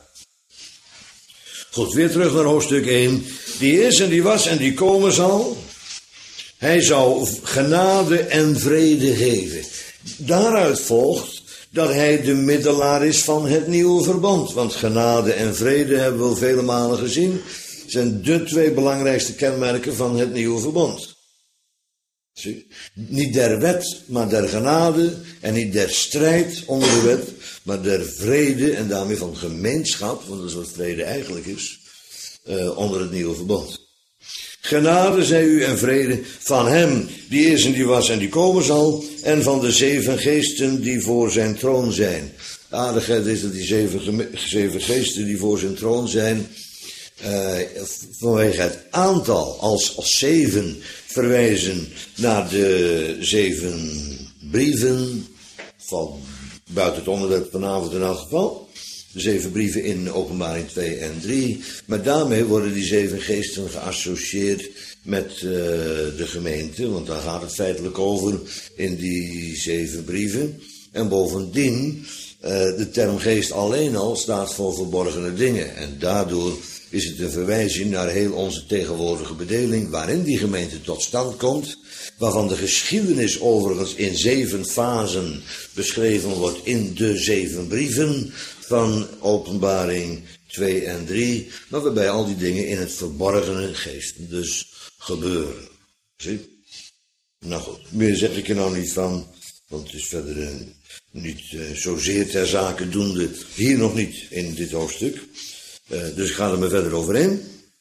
Goed, weer terug naar hoofdstuk één. Die is en die was en die komen zal. Hij zou genade en vrede geven. Daaruit volgt dat hij de middelaar is van het nieuwe verbond. Want genade en vrede hebben we al vele malen gezien, zijn de twee belangrijkste kenmerken van het nieuwe verbond. Zie? Niet der wet, maar der genade, en niet der strijd onder de wet, maar der vrede en daarmee van gemeenschap, want dat is wat vrede eigenlijk is, uh, onder het nieuwe verbond. Genade zij u en vrede van hem die is en die was en die komen zal, en van de zeven geesten die voor zijn troon zijn. De aardigheid is dat die zeven, zeven geesten die voor zijn troon zijn, uh, vanwege het aantal als, als zeven verwijzen naar de zeven brieven, van buiten het onderwerp vanavond in elk geval. De zeven brieven in Openbaring twee en drie. Maar daarmee worden die zeven geesten geassocieerd met uh, de gemeente. Want daar gaat het feitelijk over in die zeven brieven. En bovendien, uh, de term geest alleen al staat voor verborgene dingen. En daardoor is het een verwijzing naar heel onze tegenwoordige bedeling, waarin die gemeente tot stand komt, waarvan de geschiedenis overigens in zeven fasen beschreven wordt in de zeven brieven van Openbaring twee en drie, maar waarbij al die dingen in het verborgene geesten dus gebeuren. Zie? Nou goed, meer zeg ik er nou niet van, want het is verder uh, niet uh, zozeer ter zake doende, hier nog niet in dit hoofdstuk. Uh, dus ik ga er maar verder overheen.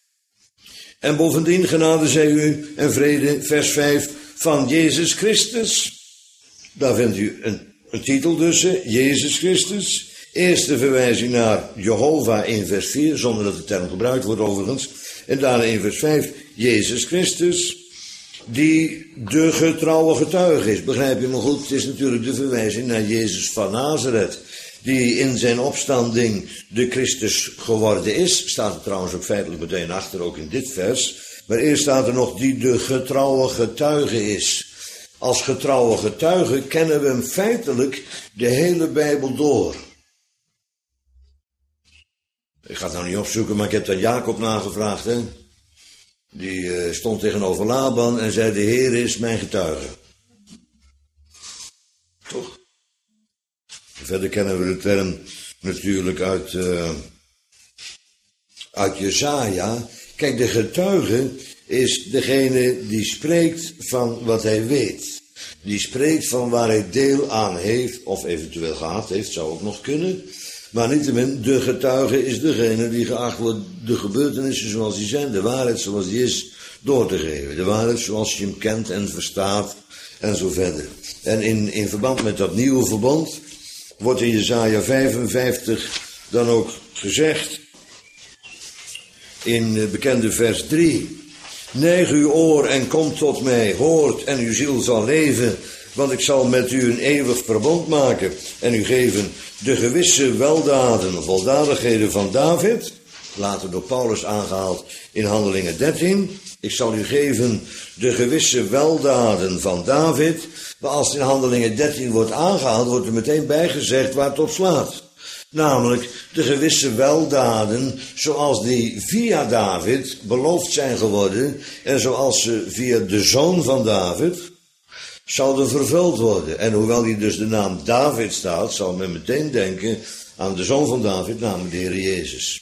En bovendien genade zij u en vrede, vers vijf, van Jezus Christus. Daar vindt u een, een titel tussen, Jezus Christus. Eerste verwijzing naar Jehovah in vers vier, zonder dat de term gebruikt wordt overigens. En daarna in vers vijf, Jezus Christus, die de getrouwe getuige is. Begrijp je me goed? Het is natuurlijk de verwijzing naar Jezus van Nazareth, die in zijn opstanding de Christus geworden is. Staat er trouwens ook feitelijk meteen achter, ook in dit vers. Maar eerst staat er nog, die de getrouwe getuige is. Als getrouwe getuige kennen we hem feitelijk de hele Bijbel door. Ik ga het nou niet opzoeken, maar ik heb dat Jacob nagevraagd, hè. Die uh, stond tegenover Laban en zei, de Heer is mijn getuige. Toch? Verder kennen we de term natuurlijk uit uh, uit Jesaja. Kijk, de getuige is degene die spreekt van wat hij weet. Die spreekt van waar hij deel aan heeft, of eventueel gehad heeft, zou ook nog kunnen. Maar niettemin, de getuige is degene die geacht wordt de gebeurtenissen zoals die zijn, de waarheid zoals die is, door te geven. De waarheid zoals je hem kent en verstaat en zo verder. En in, in verband met dat nieuwe verbond wordt in Jesaja vijfenvijftig dan ook gezegd, in het bekende vers drie. Neig uw oor en kom tot mij, hoort en uw ziel zal leven, want ik zal met u een eeuwig verbond maken en u geven de gewisse weldaden, weldadigheden van David, later door Paulus aangehaald in Handelingen dertien. Ik zal u geven de gewisse weldaden van David, maar als het in Handelingen dertien wordt aangehaald, wordt er meteen bijgezegd waar het op slaat. Namelijk de gewisse weldaden zoals die via David beloofd zijn geworden en zoals ze via de zoon van David zouden vervuld worden. En hoewel hier dus de naam David staat, zal men meteen denken aan de zoon van David, namelijk de Heer Jezus.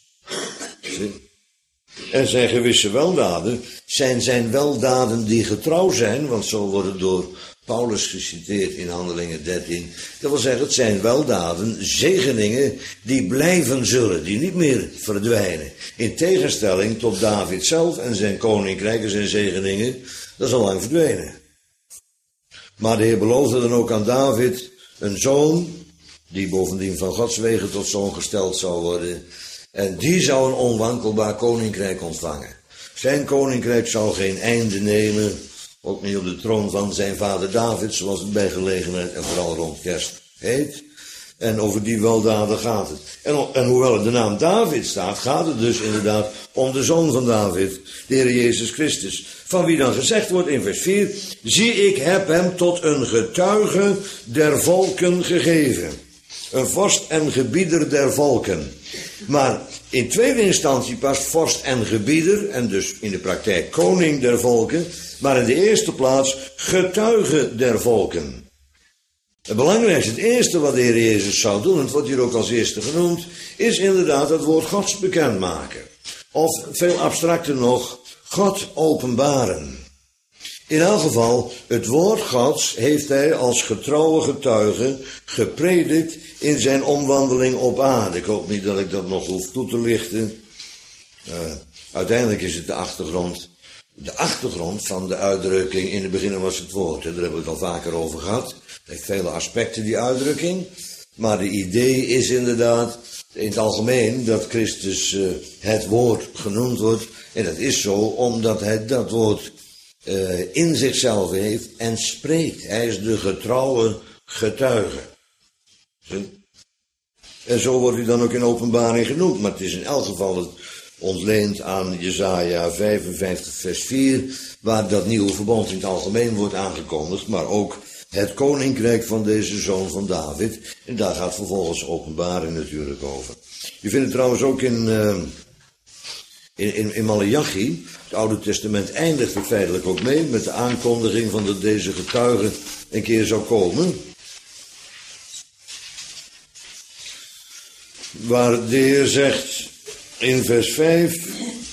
En zijn gewisse weldaden zijn zijn weldaden die getrouw zijn, want zo worden door Paulus geciteerd in Handelingen dertien. Dat wil zeggen, het zijn weldaden, zegeningen die blijven zullen, die niet meer verdwijnen. In tegenstelling tot David zelf en zijn koninkrijk en zijn zegeningen, dat is al lang verdwenen. Maar de Heer beloofde dan ook aan David een zoon, die bovendien van Gods wegen tot zoon gesteld zou worden. En die zou een onwankelbaar koninkrijk ontvangen. Zijn koninkrijk zou geen einde nemen, ook niet op de troon van zijn vader David, zoals het bij gelegenheid en vooral rond kerst heet. En over die weldaden gaat het. En, en hoewel er de naam David staat, gaat het dus inderdaad om de zoon van David, de Heer Jezus Christus. Van wie dan gezegd wordt in vers vier, zie ik heb hem tot een getuige der volken gegeven. Een vorst en gebieder der volken. Maar in tweede instantie pas vorst en gebieder, en dus in de praktijk koning der volken, maar in de eerste plaats getuige der volken. Het belangrijkste, het eerste wat de Heer Jezus zou doen, het wordt hier ook als eerste genoemd, is inderdaad het woord Gods bekendmaken. Of veel abstracter nog, God openbaren. In elk geval, het woord Gods heeft hij als getrouwe getuige gepredikt in zijn omwandeling op aarde. Ik hoop niet dat ik dat nog hoef toe te lichten. Uh, uiteindelijk is het de achtergrond, de achtergrond van de uitdrukking in het begin was het woord. Daar hebben we het al vaker over gehad. Het heeft vele aspecten, die uitdrukking. Maar de idee is inderdaad in het algemeen dat Christus uh, het woord genoemd wordt. En dat is zo omdat hij dat woord uh, in zichzelf heeft en spreekt. Hij is de getrouwe getuige. En zo wordt hij dan ook in openbaring genoemd. Maar het is in elk geval het ontleend aan Jesaja vijfenvijftig vers vier, waar dat nieuwe verbond in het algemeen wordt aangekondigd, maar ook het koninkrijk van deze zoon van David. En daar gaat vervolgens openbaring natuurlijk over. Je vindt het trouwens ook in, uh, in, in, in Maleachi. Het Oude Testament eindigt er feitelijk ook mee met de aankondiging van dat deze getuige een keer zou komen. Waar de Heer zegt in vers vijf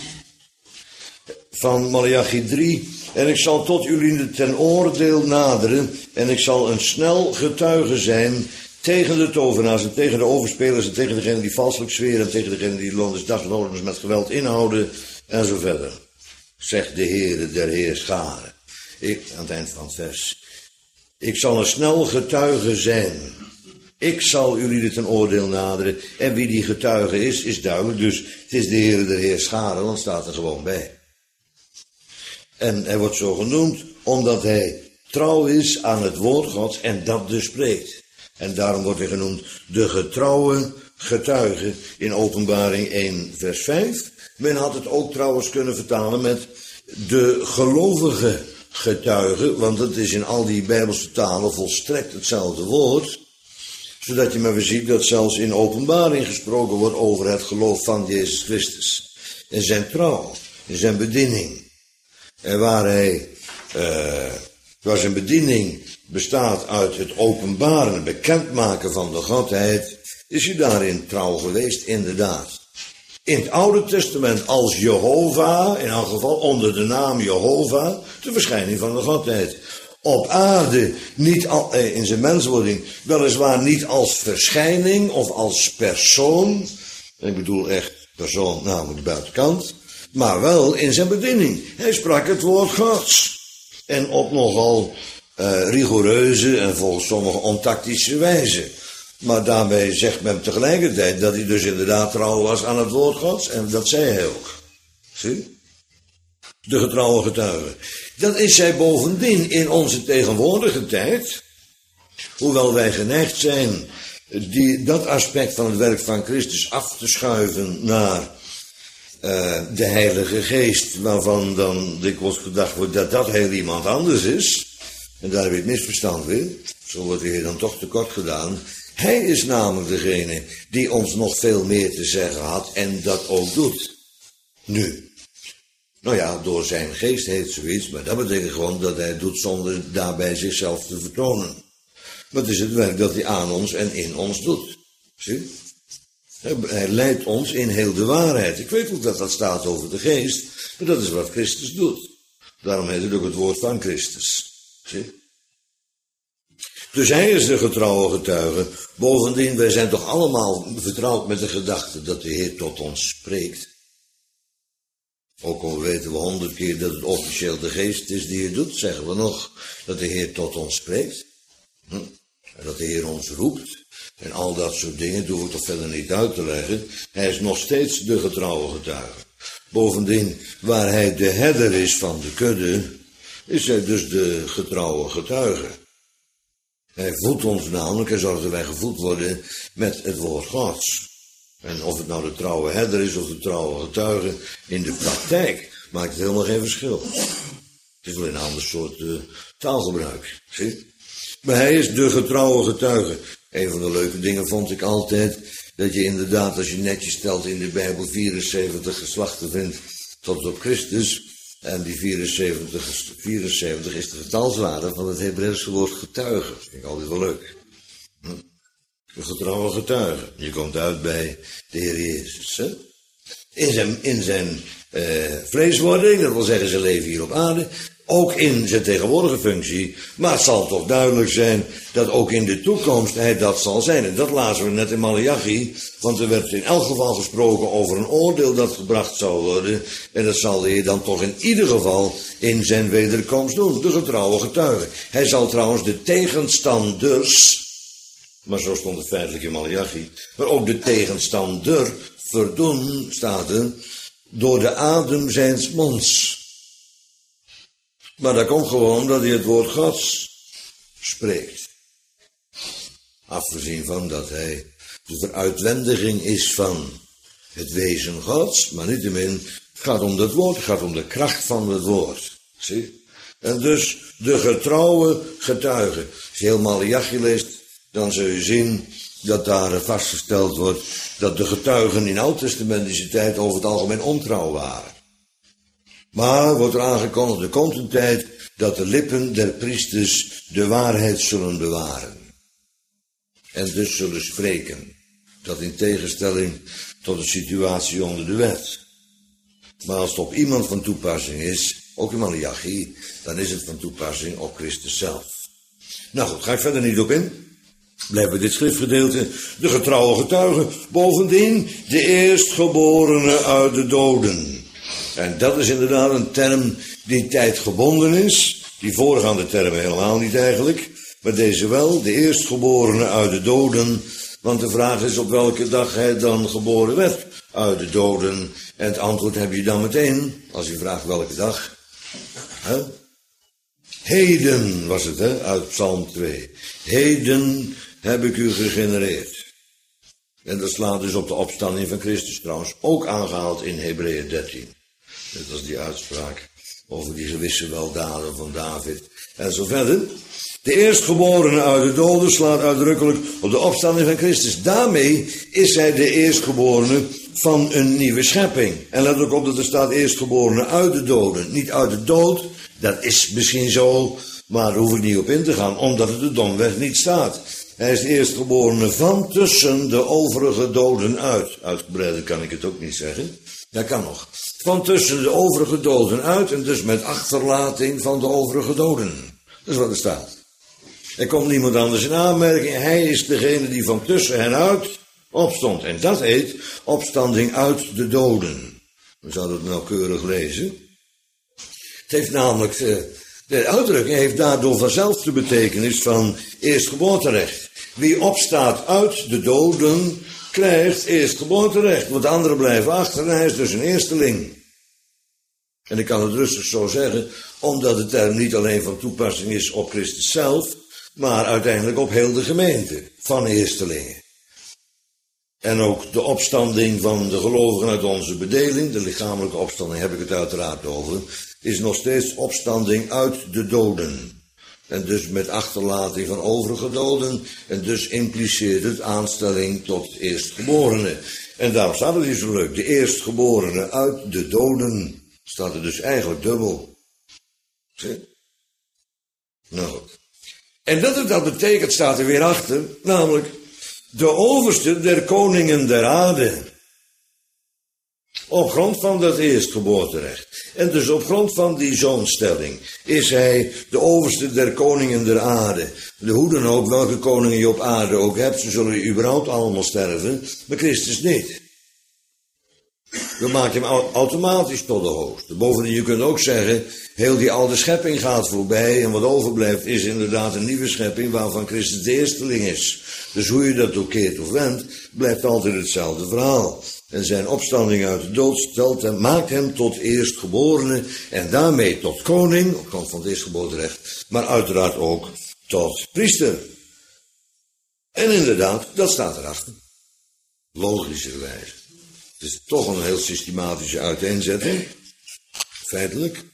van Maleachi drie, en ik zal tot jullie ten oordeel naderen, en ik zal een snel getuige zijn tegen de tovenaars en tegen de overspelers en tegen degenen die valselijk zweren en tegen degenen die loon des daglooners met geweld inhouden en zo verder. Zegt de Heere der Heerscharen. Ik, aan het eind van het vers. Ik zal een snel getuige zijn. Ik zal jullie ten oordeel naderen. En wie die getuige is, is duidelijk. Dus het is de Heere der Heerscharen, want staat er gewoon bij. En hij wordt zo genoemd omdat hij trouw is aan het woord Gods en dat dus spreekt. En daarom wordt hij genoemd de getrouwe getuige in Openbaring één vers vijf. Men had het ook trouwens kunnen vertalen met de gelovige getuige, want het is in al die Bijbelse talen volstrekt hetzelfde woord. Zodat je maar weer ziet dat zelfs in Openbaring gesproken wordt over het geloof van Jezus Christus. En zijn trouw, en zijn bediening. En waar hij, uh, waar zijn bediening bestaat uit het openbaren, het bekendmaken van de Godheid, is hij daarin trouw geweest, inderdaad. in het Oude Testament als Jehovah, in elk geval onder de naam Jehovah, de verschijning van de Godheid. Op aarde, niet al, eh, in zijn menswording, weliswaar niet als verschijning of als persoon. Ik bedoel echt persoon, namelijk de buitenkant. Maar wel in zijn bediening. Hij sprak het woord Gods. En op nogal uh, rigoureuze en volgens sommigen ontactische wijze. Maar daarbij zegt men tegelijkertijd dat hij dus inderdaad trouw was aan het woord Gods. En dat zei hij ook. Zie? De getrouwe getuige. Dat is zij bovendien in onze tegenwoordige tijd. Hoewel wij geneigd zijn die, dat aspect van het werk van Christus af te schuiven naar uh, de Heilige Geest. Waarvan dan dikwijls gedacht wordt dat dat heel iemand anders is. En daar heb je het misverstand weer. Zo wordt hier dan toch tekort gedaan. Hij is namelijk degene die ons nog veel meer te zeggen had en dat ook doet. Nu. Nou ja, door zijn geest heet zoiets, maar dat betekent gewoon dat hij het doet zonder daarbij zichzelf te vertonen. Maar het is het werk dat hij aan ons en in ons doet. Zie? Hij leidt ons in heel de waarheid. Ik weet ook dat dat staat over de geest, maar dat is wat Christus doet. Daarom heet het ook het woord van Christus. Zie? Dus hij is de getrouwe getuige. Bovendien, wij zijn toch allemaal vertrouwd met de gedachte dat de Heer tot ons spreekt. Ook al weten we honderd keer dat het officieel de geest is die het doet, zeggen we nog dat de Heer tot ons spreekt. Hm? En dat de Heer ons roept. En al dat soort dingen doen we toch verder niet uit te leggen. Hij is nog steeds de getrouwe getuige. Bovendien, waar hij de herder is van de kudde, is hij dus de getrouwe getuige. Hij voedt ons namelijk en zorgt dat wij gevoed worden met het woord Gods. En of het nou de trouwe herder is of de trouwe getuige, in de praktijk maakt het helemaal geen verschil. Het is alleen een ander soort uh, taalgebruik. Zie? Maar hij is de getrouwe getuige. Een van de leuke dingen vond ik altijd dat je inderdaad, als je netjes stelt in de Bijbel, vierenzeventig geslachten vindt tot op Christus. En die vierenzeventig, vierenzeventig is de getalswaarde van het Hebreeuwse woord getuige. Dat vind ik altijd wel leuk. Hm? De getrouwe getuige. Je komt uit bij de Heer Jezus. Hè? In zijn, in zijn uh, vleeswording, dat wil zeggen zijn leven hier op aarde. Ook in zijn tegenwoordige functie. Maar het zal toch duidelijk zijn dat ook in de toekomst hij dat zal zijn. En dat lazen we net in Maleachi. Want er werd in elk geval gesproken over een oordeel dat gebracht zou worden. En dat zal de Heer dan toch in ieder geval in zijn wederkomst doen. De getrouwe getuige. Hij zal trouwens de tegenstanders, maar zo stond het feitelijk in Maleachi, maar ook de tegenstander verdoen, staat er, door de adem zijns monds. Maar dat komt gewoon dat hij het woord Gods spreekt. Afgezien van dat hij de veruitwendiging is van het wezen Gods, maar niettemin, het gaat om het woord, het gaat om de kracht van het woord. Zie? En dus de getrouwe getuige. Als je heel Maleachi leest, dan zul je zien dat daar vastgesteld wordt dat de getuigen in oud-testamentische tijd over het algemeen ontrouw waren. Maar wordt er aangekondigd, er komt een tijd dat de lippen der priesters de waarheid zullen bewaren. En dus zullen spreken. Dat in tegenstelling tot de situatie onder de wet. Maar als het op iemand van toepassing is, ook in Maleachi, dan is het van toepassing op Christus zelf. Nou goed, ga ik verder niet op in. Blijven we dit schriftgedeelte. De getrouwe getuige. Bovendien de eerstgeborene uit de doden. En dat is inderdaad een term die tijdgebonden is. Die voorgaande termen helemaal niet eigenlijk. Maar deze wel, de eerstgeborene uit de doden. Want de vraag is op welke dag hij dan geboren werd uit de doden. En het antwoord heb je dan meteen, als je vraagt welke dag. Huh? Heden was het, hè, uit Psalm twee. Heden heb ik u gegenereerd. En dat slaat dus op de opstanding van Christus trouwens. Ook aangehaald in Hebreeën dertien. Net als die uitspraak over die gewisse weldaden van David. En zo verder. De eerstgeborene uit de doden slaat uitdrukkelijk op de opstanding van Christus. Daarmee is hij de eerstgeborene van een nieuwe schepping. En let ook op dat er staat eerstgeborene uit de doden. Niet uit de dood. Dat is misschien zo, maar daar hoef ik niet op in te gaan, omdat het er domweg niet staat. Hij is de eerstgeborene van tussen de overige doden uit. Uitgebreider kan ik het ook niet zeggen. Dat kan nog. Van tussen de overige doden uit en dus met achterlating van de overige doden. Dat is wat er staat. Er komt niemand anders in aanmerking. Hij is degene die van tussen hen uit opstond. En dat heet opstanding uit de doden. We zouden het nauwkeurig lezen. Het heeft namelijk, de uitdrukking heeft daardoor vanzelf de betekenis van eerstgeboorterecht. Wie opstaat uit de doden, krijgt eerstgeboorterecht. Want de anderen blijven achter en hij is dus een eersteling. En ik kan het rustig zo zeggen, omdat de term niet alleen van toepassing is op Christus zelf, maar uiteindelijk op heel de gemeente van eerstelingen. En ook de opstanding van de gelovigen uit onze bedeling, de lichamelijke opstanding heb ik het uiteraard over, is nog steeds opstanding uit de doden. En dus met achterlating van overige doden, en dus impliceert het aanstelling tot eerstgeborene. En daarom staat het hier zo leuk, de eerstgeborene uit de doden. Staat er dus eigenlijk dubbel. Zie? Nou goed. En dat het dat betekent staat er weer achter, namelijk de overste der koningen der aarde. Op grond van dat eerstgeboorterecht. En dus op grond van die zoonstelling is hij de overste der koningen der aarde. De hoe dan ook, welke koningen je op aarde ook hebt, ze zullen überhaupt allemaal sterven, maar Christus niet. Dat maakt hem automatisch tot de hoogste. Bovendien, je kunt ook zeggen, heel die oude schepping gaat voorbij en wat overblijft is inderdaad een nieuwe schepping waarvan Christus de eersteling is. Dus hoe je dat ook keert of wendt, blijft altijd hetzelfde verhaal. En zijn opstanding uit de dood stelt hem, maakt hem tot eerstgeborene en daarmee tot koning, op grond van het eerstgeboorterecht, maar uiteraard ook tot priester. En inderdaad, dat staat erachter. Logischerwijs. Het is toch een heel systematische uiteenzetting, feitelijk.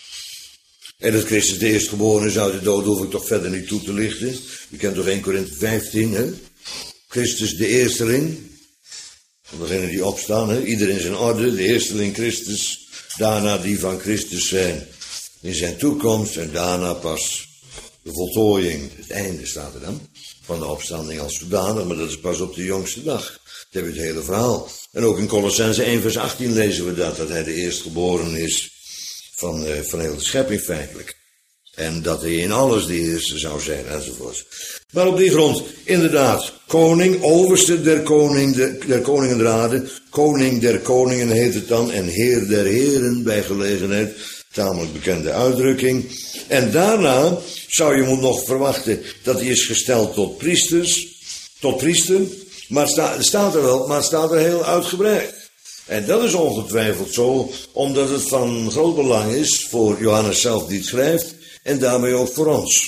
En dat Christus de eerstgeborene is uit de dood, hoef ik toch verder niet toe te lichten. Je kent toch Eerste Korinthe vijftien, hè? Christus de eersteling. Van degenen die opstaan, hè? Ieder in zijn orde, de eersteling Christus. Daarna die van Christus zijn in zijn toekomst. En daarna pas de voltooiing, het einde staat er dan. Van de opstanding als zodanig, maar dat is pas op de jongste dag. Dat heb je het hele verhaal. En ook in Colossense één vers achttien lezen we dat, dat hij de eerstgeboren is van, uh, van heel de schepping feitelijk. En dat hij in alles de eerste zou zijn, enzovoort. Maar op die grond, inderdaad, koning, overste der, koning, der, der koningen der aarde, koning der koningen heet het dan, en heer der heren bij gelegenheid, tamelijk bekende uitdrukking. En daarna zou je nog verwachten dat hij is gesteld tot priesters, tot priester, maar sta, staat er wel, maar staat er heel uitgebreid. En dat is ongetwijfeld zo, omdat het van groot belang is voor Johannes zelf die het schrijft, en daarmee ook voor ons.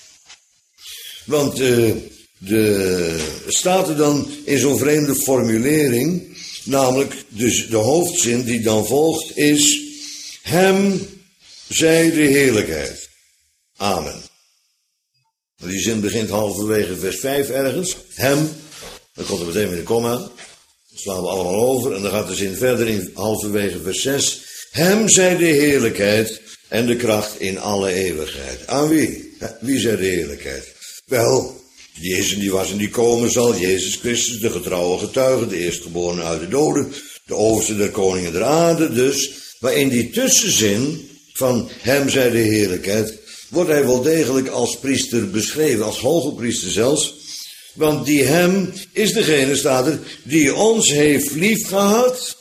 Want uh, de, staat er dan in zo'n vreemde formulering, namelijk dus de hoofdzin die dan volgt is, hem zij de heerlijkheid. Amen. Die zin begint halverwege vers vijf ergens, hem, dan komt er meteen weer een komma, dat slaan we allemaal over, en dan gaat de zin verder in halverwege vers zes, hem zij de heerlijkheid en de kracht in alle eeuwigheid. Aan wie? Wie zij de heerlijkheid? Wel, Jezus die was en die komen zal, Jezus Christus, de getrouwe getuige, de eerstgeborene uit de doden, de overste der koningen der aarde dus. Maar in die tussenzin van hem zij de heerlijkheid, wordt hij wel degelijk als priester beschreven, als hoge priester zelfs. Want die hem is degene, staat er, die ons heeft lief gehad.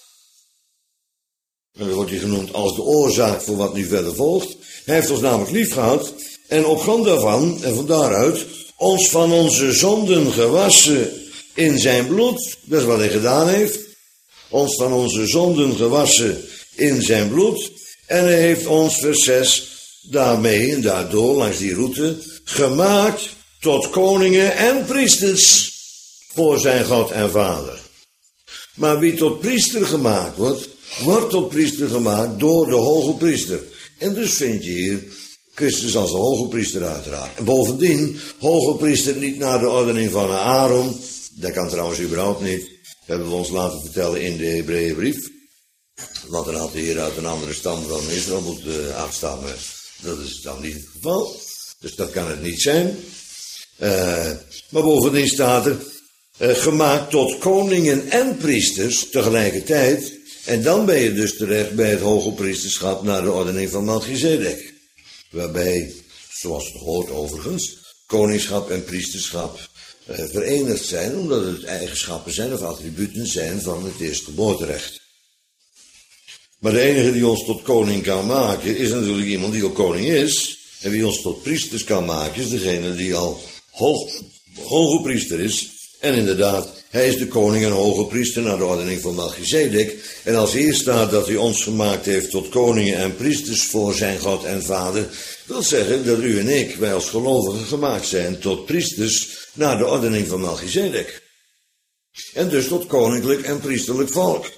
En dan wordt hij genoemd als de oorzaak voor wat nu verder volgt. Hij heeft ons namelijk lief gehad. En op grond daarvan, en van daaruit, ons van onze zonden gewassen in zijn bloed. Dat is wat hij gedaan heeft. Ons van onze zonden gewassen in zijn bloed. En hij heeft ons, vers zes, daarmee en daardoor, langs die route, gemaakt tot koningen en priesters voor zijn God en Vader. Maar wie tot priester gemaakt wordt, wordt tot priester gemaakt door de hoge priester. En dus vind je hier Christus als de hoge priester uiteraard. En bovendien, hoge priester niet naar de ordening van Aaron. Dat kan trouwens überhaupt niet. Dat hebben we ons laten vertellen in de Hebreeënbrief. Want dan had de Heer uit een andere stam van Israël moeten afstammen. Dat is dan niet het geval. Dus dat kan het niet zijn. Uh, maar bovendien staat er, uh, gemaakt tot koningen en priesters tegelijkertijd. En dan ben je dus terecht bij het hoge priesterschap naar de ordening van Melchizedek. Waarbij, zoals het hoort overigens, koningschap en priesterschap uh, verenigd zijn, omdat het eigenschappen zijn of attributen zijn van het eerstgeboorterecht. Maar de enige die ons tot koning kan maken, is natuurlijk iemand die al koning is. En wie ons tot priesters kan maken, is degene die al hoog, hoge priester is. En inderdaad, hij is de koning en hoge priester naar de ordening van Melchizedek. En als hier staat dat hij ons gemaakt heeft tot koningen en priesters voor zijn God en Vader, wil zeggen dat u en ik, wij als gelovigen, gemaakt zijn tot priesters naar de ordening van Melchizedek. En dus tot koninklijk en priesterlijk volk.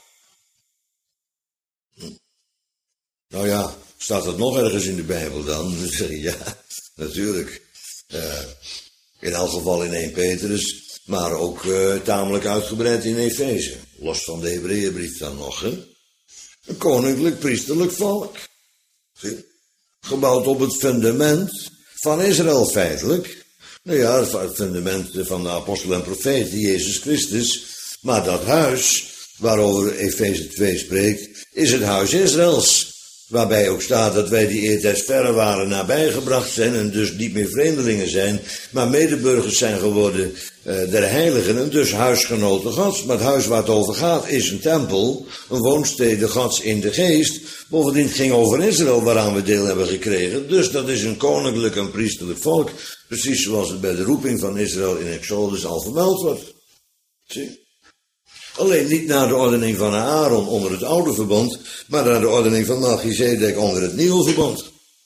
Nou ja, staat dat nog ergens in de Bijbel dan? Dan zeg je ja, natuurlijk. Uh, in elk geval in Eerste Petrus, maar ook uh, tamelijk uitgebreid in Efeze. Los van de Hebreeënbrief dan nog, hè? Een koninklijk, priesterlijk volk. Zie? Gebouwd op het fundament van Israël feitelijk. Nou ja, het fundament van de apostel en profeet, Jezus Christus. Maar dat huis, waarover Efeze twee spreekt, is het huis Israëls. Waarbij ook staat dat wij die eertijds verre waren nabijgebracht zijn en dus niet meer vreemdelingen zijn, maar medeburgers zijn geworden uh, der heiligen en dus huisgenoten Gods. Maar het huis waar het over gaat is een tempel, een woonstede Gods in de geest. Bovendien het ging over Israël waaraan we deel hebben gekregen. Dus dat is een koninklijk en priesterlijk volk, precies zoals het bij de roeping van Israël in Exodus al vermeld wordt. Zie? Alleen niet naar de ordening van Aaron onder het oude verbond, maar naar de ordening van Melchizedek onder het nieuwe verbond.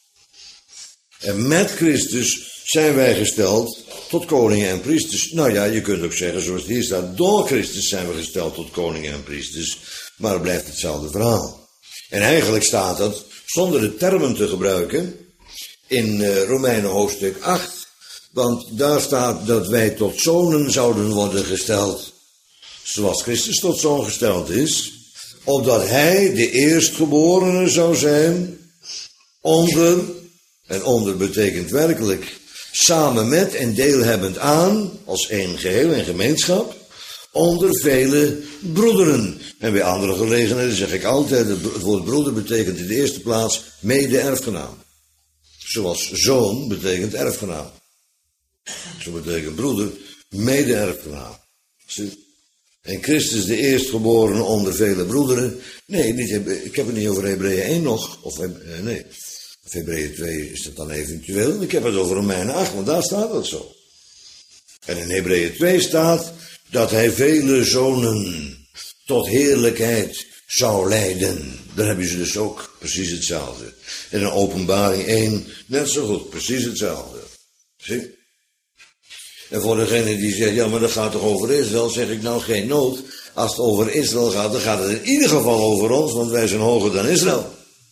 En met Christus zijn wij gesteld tot koningen en priesters. Nou ja, je kunt ook zeggen, zoals het hier staat, door Christus zijn we gesteld tot koningen en priesters. Maar het blijft hetzelfde verhaal. En eigenlijk staat dat, zonder de termen te gebruiken, in uh, Romeinen hoofdstuk acht. Want daar staat dat wij tot zonen zouden worden gesteld. Zoals Christus tot zoon gesteld is, opdat hij de eerstgeborene zou zijn, onder, en onder betekent werkelijk, samen met en deelhebbend aan, als één geheel en gemeenschap, onder vele broederen. En bij andere gelegenheden zeg ik altijd, het woord broeder betekent in de eerste plaats mede-erfgenaam. Zoals zoon betekent erfgenaam. Zo betekent broeder mede-erfgenaam. Zie? En Christus de eerstgeborene onder vele broederen. Nee, niet, ik heb het niet over Hebreeën één nog. Of nee, of Hebreeën twee is dat dan eventueel. Ik heb het over Romeinen acht, want daar staat dat zo. En in Hebreeën twee staat dat hij vele zonen tot heerlijkheid zou leiden. Daar hebben ze dus ook precies hetzelfde. En in Openbaring één net zo goed, precies hetzelfde. Zie? En voor degene die zegt, ja, maar dat gaat toch over Israël, zeg ik nou geen nood. Als het over Israël gaat, dan gaat het in ieder geval over ons, want wij zijn hoger dan Israël.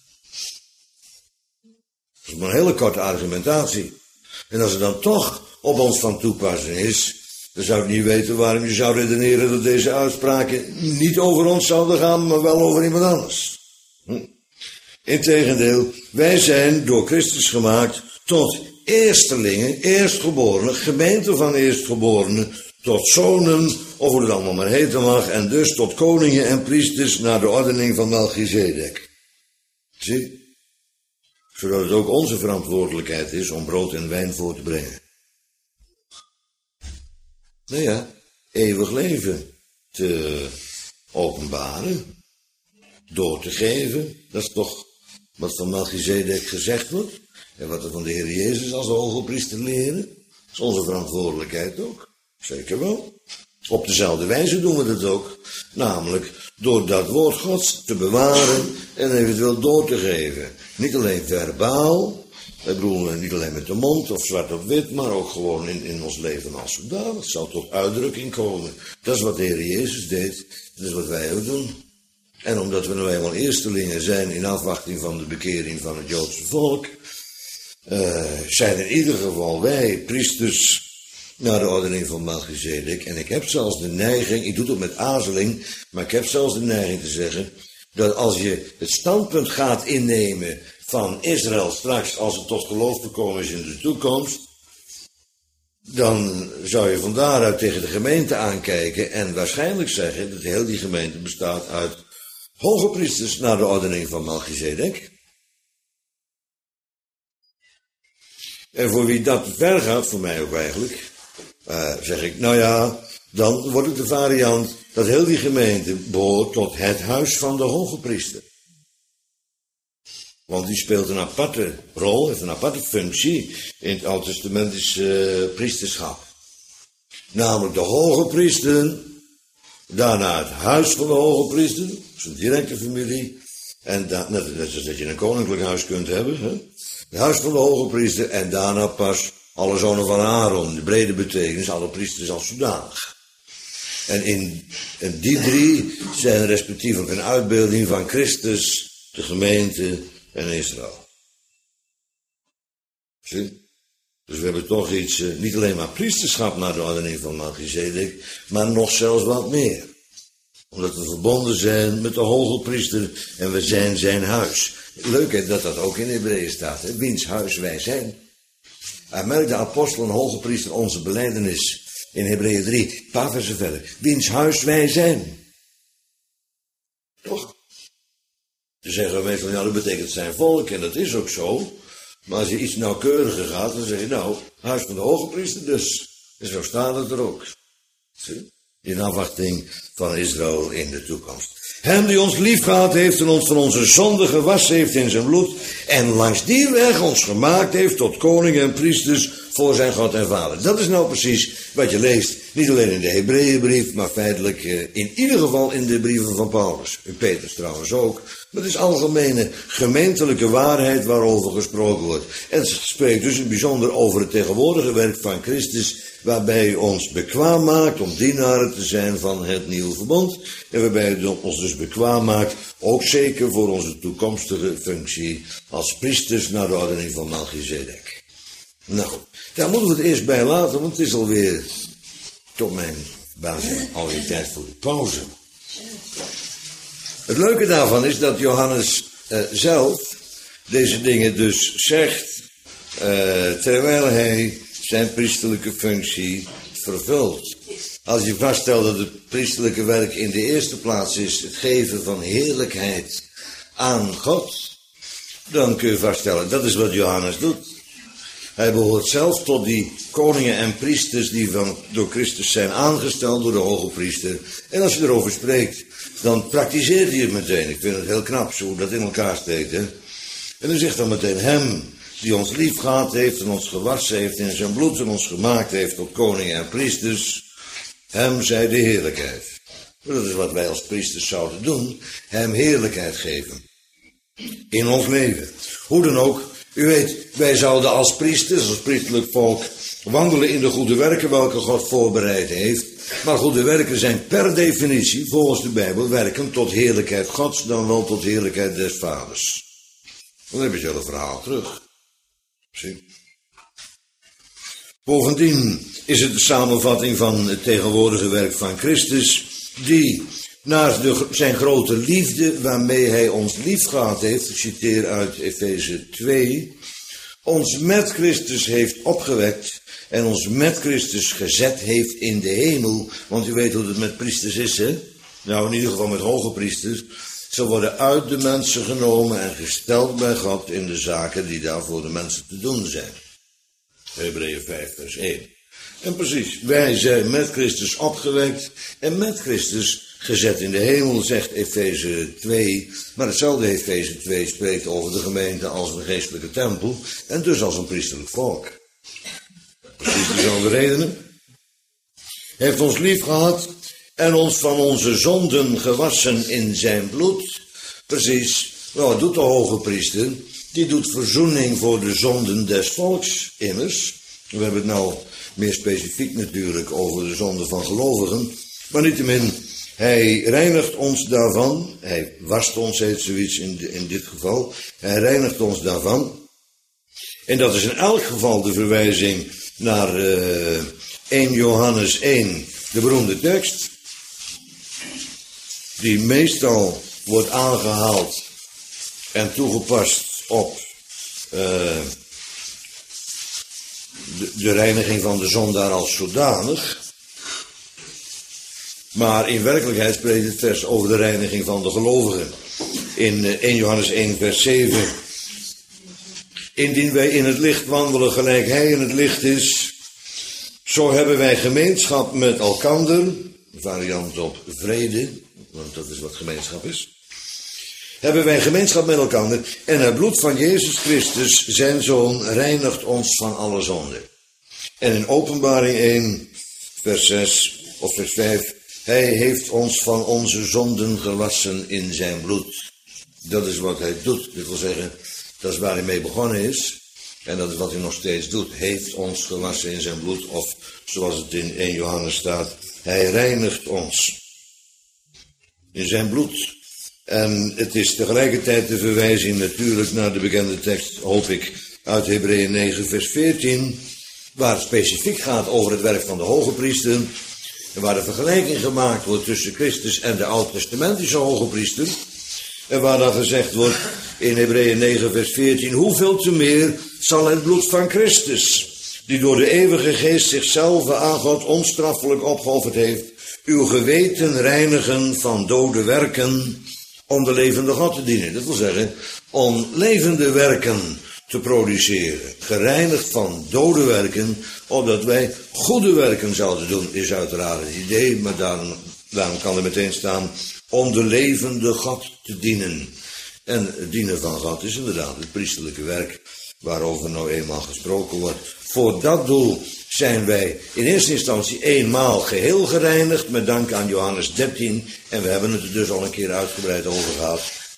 Dat is maar een hele korte argumentatie. En als het dan toch op ons van toepassing is, dan zou ik niet weten waarom je zou redeneren dat deze uitspraken niet over ons zouden gaan, maar wel over iemand anders. Hm. Integendeel, wij zijn door Christus gemaakt tot eerstelingen, eerstgeborenen, gemeente van eerstgeborenen, tot zonen, of hoe het allemaal maar heten mag, en dus tot koningen en priesters naar de ordening van Melchizedek. Zie? Zodat het ook onze verantwoordelijkheid is om brood en wijn voor te brengen. Nou ja, eeuwig leven te openbaren, door te geven, dat is toch wat van Melchizedek gezegd wordt. En wat we van de Heer Jezus als hoge priester leren, dat is onze verantwoordelijkheid ook. Zeker wel. Op dezelfde wijze doen we dat ook. Namelijk door dat woord Gods te bewaren en eventueel door te geven. Niet alleen verbaal, wij bedoelen niet alleen met de mond of zwart op wit, maar ook gewoon in, in ons leven als zodanig. Het zal tot uitdrukking komen. Dat is wat de Heer Jezus deed, dat is wat wij ook doen. En omdat we nou eenmaal eerstelingen zijn in afwachting van de bekering van het Joodse volk, Uh, zijn in ieder geval wij priesters naar de ordening van Melchizedek. En ik heb zelfs de neiging, ik doe het met aarzeling, maar ik heb zelfs de neiging te zeggen dat als je het standpunt gaat innemen van Israël straks, als het tot geloof gekomen is in de toekomst, dan zou je van daaruit tegen de gemeente aankijken en waarschijnlijk zeggen dat heel die gemeente bestaat uit hoge priesters naar de ordening van Melchizedek. En voor wie dat ver gaat, voor mij ook eigenlijk, uh, zeg ik, nou ja, dan wordt het de variant dat heel die gemeente behoort tot het huis van de hoge priester. Want die speelt een aparte rol, heeft een aparte functie in het Oud-testamentische uh, priesterschap. Namelijk de hoge priester, daarna het huis van de hoge priester, zijn directe familie. En da- net, net zoals dat je een koninklijk huis kunt hebben, hè? Het huis van de hoge priester en daarna pas alle zonen van Aaron, de brede betekenis, alle priesters als zodanig. En in, in die drie zijn respectievelijk een uitbeelding van Christus, de gemeente en Israël. Zie? Dus we hebben toch iets, uh, niet alleen maar priesterschap naar de ordening van Melchizedek, maar nog zelfs wat meer. Omdat we verbonden zijn met de hoge priester en we zijn zijn huis. Leuk hè, dat dat ook in Hebreeën staat, hè? Wiens huis wij zijn. Hij merkt de apostel en hoge priester onze belijdenis in Hebreeën drie, een paar versen verder. Wiens huis wij zijn. Toch? Ze zeggen meestal, ja, dat betekent zijn volk en dat is ook zo. Maar als je iets nauwkeuriger gaat, dan zeg je nou, huis van de hoge priester dus. En zo staat het er ook. Zie? In afwachting van Israël in de toekomst. Hem die ons lief gehad heeft en ons van onze zonde gewassen heeft in zijn bloed. En langs die weg ons gemaakt heeft tot koningen en priesters voor zijn God en Vader. Dat is nou precies wat je leest. Niet alleen in de Hebreeënbrief, maar feitelijk uh, in ieder geval in de brieven van Paulus. In Petrus trouwens ook. Maar het is algemene gemeentelijke waarheid waarover gesproken wordt. En het spreekt dus in het bijzonder over het tegenwoordige werk van Christus, waarbij hij ons bekwaam maakt om dienaren te zijn van het nieuwe verbond. En waarbij hij ons dus bekwaam maakt, ook zeker voor onze toekomstige functie als priesters naar de ordening van Melchizedek. Nou goed, daar moeten we het eerst bij laten, want het is alweer, tot mijn verbazing, alweer tijd voor de pauze. Het leuke daarvan is dat Johannes uh, zelf deze dingen dus zegt, uh, terwijl hij zijn priesterlijke functie vervult. Als je vaststelt dat het priesterlijke werk in de eerste plaats is het geven van heerlijkheid aan God, dan kun je vaststellen, dat is wat Johannes doet. Hij behoort zelf tot die koningen en priesters die van, door Christus zijn aangesteld door de hoge priester. En als je erover spreekt, dan praktiseert hij het meteen. Ik vind het heel knap zo dat in elkaar steekt. Hè? En dan zegt dan meteen hem die ons lief gehad heeft en ons gewassen heeft in zijn bloed en ons gemaakt heeft tot koningen en priesters. Hem zij de heerlijkheid. Dat is wat wij als priesters zouden doen. Hem heerlijkheid geven. In ons leven. Hoe dan ook. U weet, wij zouden als priesters, als priesterlijk volk, wandelen in de goede werken welke God voorbereid heeft. Maar goede werken zijn per definitie, volgens de Bijbel, werken tot heerlijkheid Gods, dan wel tot heerlijkheid des Vaders. Dan heb je het hele verhaal terug. Zie? Bovendien is het de samenvatting van het tegenwoordige werk van Christus, die naast de, zijn grote liefde waarmee hij ons lief gehad heeft, ik citeer uit Efeze twee, ons met Christus heeft opgewekt en ons met Christus gezet heeft in de hemel. Want u weet hoe het met priesters is, hè? Nou, in ieder geval met hoge priesters. Ze worden uit de mensen genomen en gesteld bij God in de zaken die daar voor de mensen te doen zijn. Hebreeën vijf vers één. En precies, wij zijn met Christus opgewekt en met Christus gezet in de hemel, zegt Efeze twee. Maar hetzelfde Efeze twee spreekt over de gemeente als een geestelijke tempel en dus als een priesterlijk volk. Precies dezelfde redenen. Hij heeft ons lief gehad en ons van onze zonden gewassen in zijn bloed. Precies, wat doet de hoge priester? Die doet verzoening voor de zonden des volks, immers. We hebben het nou meer specifiek natuurlijk over de zonden van gelovigen. Maar niettemin, hij reinigt ons daarvan. Hij wast ons, heet zoiets in, de, in dit geval. Hij reinigt ons daarvan. En dat is in elk geval de verwijzing naar uh, eerste Johannes één, de beroemde tekst. Die meestal wordt aangehaald en toegepast op uh, de, de reiniging van de zondaar als zodanig. Maar in werkelijkheid spreekt het vers over de reiniging van de gelovigen. In Eerste Johannes één vers zeven. Indien wij in het licht wandelen gelijk hij in het licht is, zo hebben wij gemeenschap met elkander, variant op vrede, want dat is wat gemeenschap is. Hebben wij gemeenschap met elkander en het bloed van Jezus Christus, zijn Zoon, reinigt ons van alle zonde. En in Openbaring één, vers zes of vers vijf, hij heeft ons van onze zonden gewassen in zijn bloed. Dat is wat hij doet, dat wil zeggen, dat is waar hij mee begonnen is. En dat is wat hij nog steeds doet. Heeft ons gewassen in zijn bloed. Of zoals het in Eerste Johannes staat. Hij reinigt ons. In zijn bloed. En het is tegelijkertijd de verwijzing natuurlijk naar de bekende tekst, hoop ik, uit Hebreeën negen vers veertien. Waar het specifiek gaat over het werk van de hoge priester. En waar de vergelijking gemaakt wordt tussen Christus en de oud-testamentische hoge priester. En waar dan gezegd wordt in Hebreeën negen vers veertien, hoeveel te meer zal het bloed van Christus, die door de eeuwige geest zichzelf aan God onstraffelijk opgeofferd heeft, uw geweten reinigen van dode werken om de levende God te dienen. Dat wil zeggen, om levende werken te produceren. Gereinigd van dode werken, opdat wij goede werken zouden doen, is uiteraard het idee, maar daarom, daarom kan er meteen staan, om de levende God te dienen. En het dienen van God is inderdaad het priesterlijke werk waarover nou eenmaal gesproken wordt. Voor dat doel zijn wij in eerste instantie eenmaal geheel gereinigd, met dank aan Johannes dertien. En we hebben het er dus al een keer uitgebreid over gehad.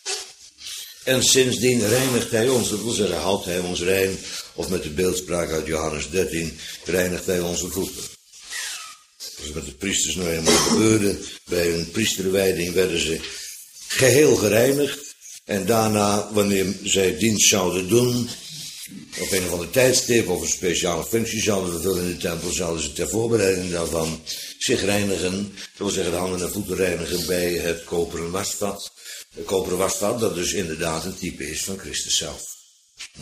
En sindsdien reinigt hij ons, dat wil zeggen, houdt hij ons rein, of met de beeldspraak uit Johannes dertien, reinigt hij onze voeten. Dus met de priesters nou eenmaal gebeurde, bij hun priesterwijding werden ze geheel gereinigd. En daarna, wanneer zij dienst zouden doen, op een of ander tijdstip of een speciale functie zouden vervullen in de tempel, zouden ze ter voorbereiding daarvan zich reinigen. Dat wil zeggen, de handen en voeten reinigen bij het koperen wasvat. Het koperen wasvat, dat dus inderdaad een type is van Christus zelf. Hm.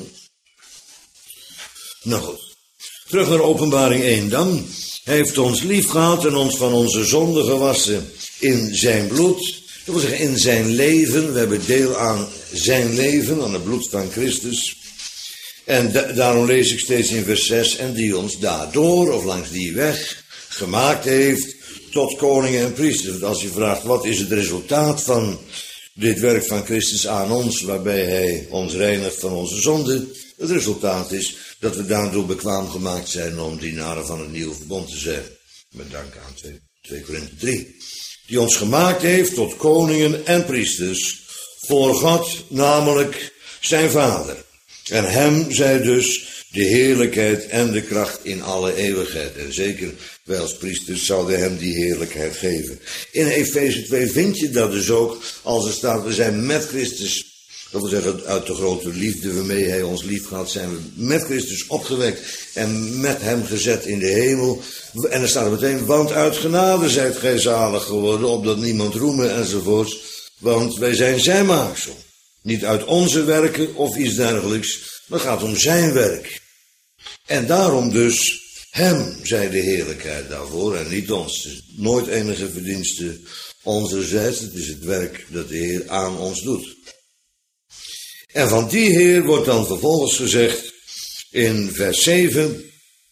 Nou goed, terug naar Openbaring één dan. Hij heeft ons lief gehad en ons van onze zonde gewassen in zijn bloed. Dat wil zeggen, in zijn leven. We hebben deel aan zijn leven, aan het bloed van Christus. En da- daarom lees ik steeds in vers zes, en die ons daardoor, of langs die weg, gemaakt heeft tot koningen en priesters. Want als je vraagt, wat is het resultaat van dit werk van Christus aan ons, waarbij hij ons reinigt van onze zonde? Het resultaat is dat we daardoor bekwaam gemaakt zijn om dienaren van het nieuwe verbond te zijn. Met dank aan twee Korinthe drie. Die ons gemaakt heeft tot koningen en priesters, voor God, namelijk zijn Vader. En hem zij dus de heerlijkheid en de kracht in alle eeuwigheid. En zeker wij als priesters zouden hem die heerlijkheid geven. In Efeze twee vind je dat dus ook, als er staat, we zijn met Christus. Dat wil zeggen, uit de grote liefde waarmee hij ons lief gehad, zijn we met Christus opgewekt en met hem gezet in de hemel. En er staat er meteen, want uit genade zijt gij zalig geworden, opdat niemand roemen enzovoorts. Want wij zijn zijn maaksel. Niet uit onze werken of iets dergelijks, maar het gaat om zijn werk. En daarom dus, hem zij de heerlijkheid daarvoor en niet ons. Het is nooit enige verdienste onzerzijds, het is het werk dat de Heer aan ons doet. En van die Heer wordt dan vervolgens gezegd in vers zeven.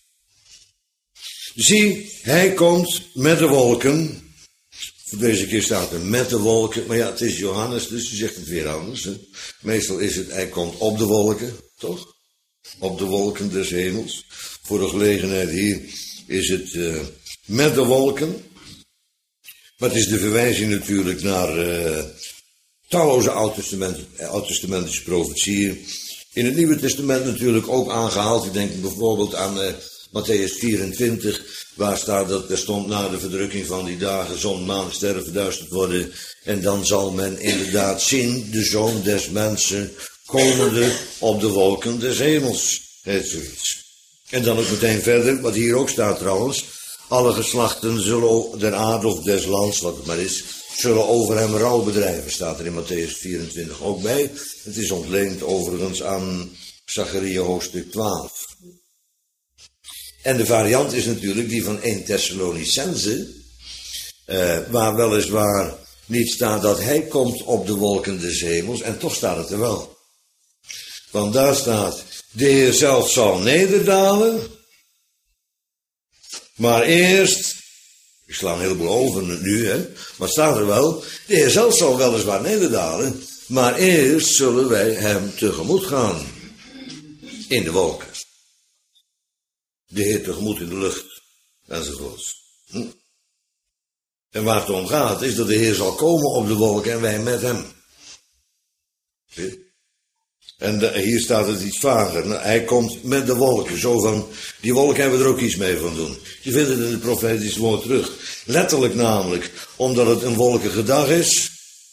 Zie, hij komt met de wolken. Voor deze keer staat er met de wolken. Maar ja, het is Johannes, dus hij zegt het weer anders. Hè. Meestal is het, hij komt op de wolken, toch? Op de wolken des hemels. Voor de gelegenheid hier is het uh, met de wolken. Maar het is de verwijzing natuurlijk naar Uh, talloze oud-testamentische profetieën. In het Nieuwe Testament natuurlijk ook aangehaald. Ik denk bijvoorbeeld aan uh, Matthäus vierentwintig, waar staat dat er stond na de verdrukking van die dagen zon, maan, sterren verduisterd worden. En dan zal men inderdaad zien, de Zoon des Mensen, komende op de wolken des hemels. Het zoiets. En dan ook meteen verder, wat hier ook staat trouwens. Alle geslachten zullen der aarde of des lands, wat het maar is, zullen over hem rouw bedrijven, staat er in Matthäus vierentwintig ook bij. Het is ontleend overigens aan Zacharia hoofdstuk twaalf. En de variant is natuurlijk die van Eerste Thessalonicense, uh, waar weliswaar niet staat dat hij komt op de wolken des hemels, en toch staat het er wel. Want daar staat, de Heer zelf zal nederdalen, maar eerst, ik sla een heleboel over nu, hè, maar het staat er wel, de Heer zelf zal weliswaar nederdalen, maar eerst zullen wij hem tegemoet gaan in de wolken. De Heer tegemoet in de lucht, enzovoorts. Hm? En waar het om gaat, is dat de Heer zal komen op de wolken en wij met hem. Zie? En de, hier staat het iets vager. Nou, hij komt met de wolken. Zo van, die wolken hebben we er ook iets mee van doen. Je vindt het in het profetische woord terug. Letterlijk namelijk, omdat het een wolkige dag is.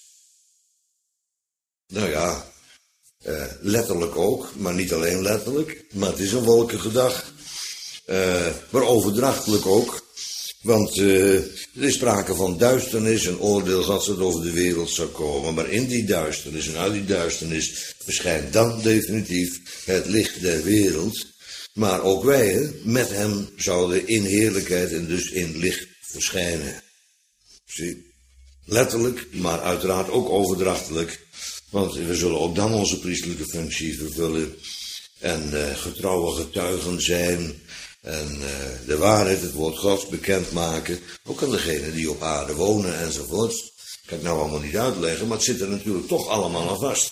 Nou ja, eh, letterlijk ook, maar niet alleen letterlijk. Maar het is een wolkige dag. Uh, maar overdrachtelijk ook. Want uh, er is sprake van duisternis, een oordeel dat het over de wereld zou komen. Maar in die duisternis en uit die duisternis verschijnt dan definitief het licht der wereld. Maar ook wij hè, met hem zouden in heerlijkheid en dus in licht verschijnen. Zie, letterlijk, maar uiteraard ook overdrachtelijk. Want we zullen ook dan onze priestelijke functie vervullen. En uh, getrouwe getuigen zijn. En uh, de waarheid, het woord Gods bekendmaken. Ook aan degenen die op aarde wonen enzovoort. Kan ik nou allemaal niet uitleggen, maar het zit er natuurlijk toch allemaal aan vast.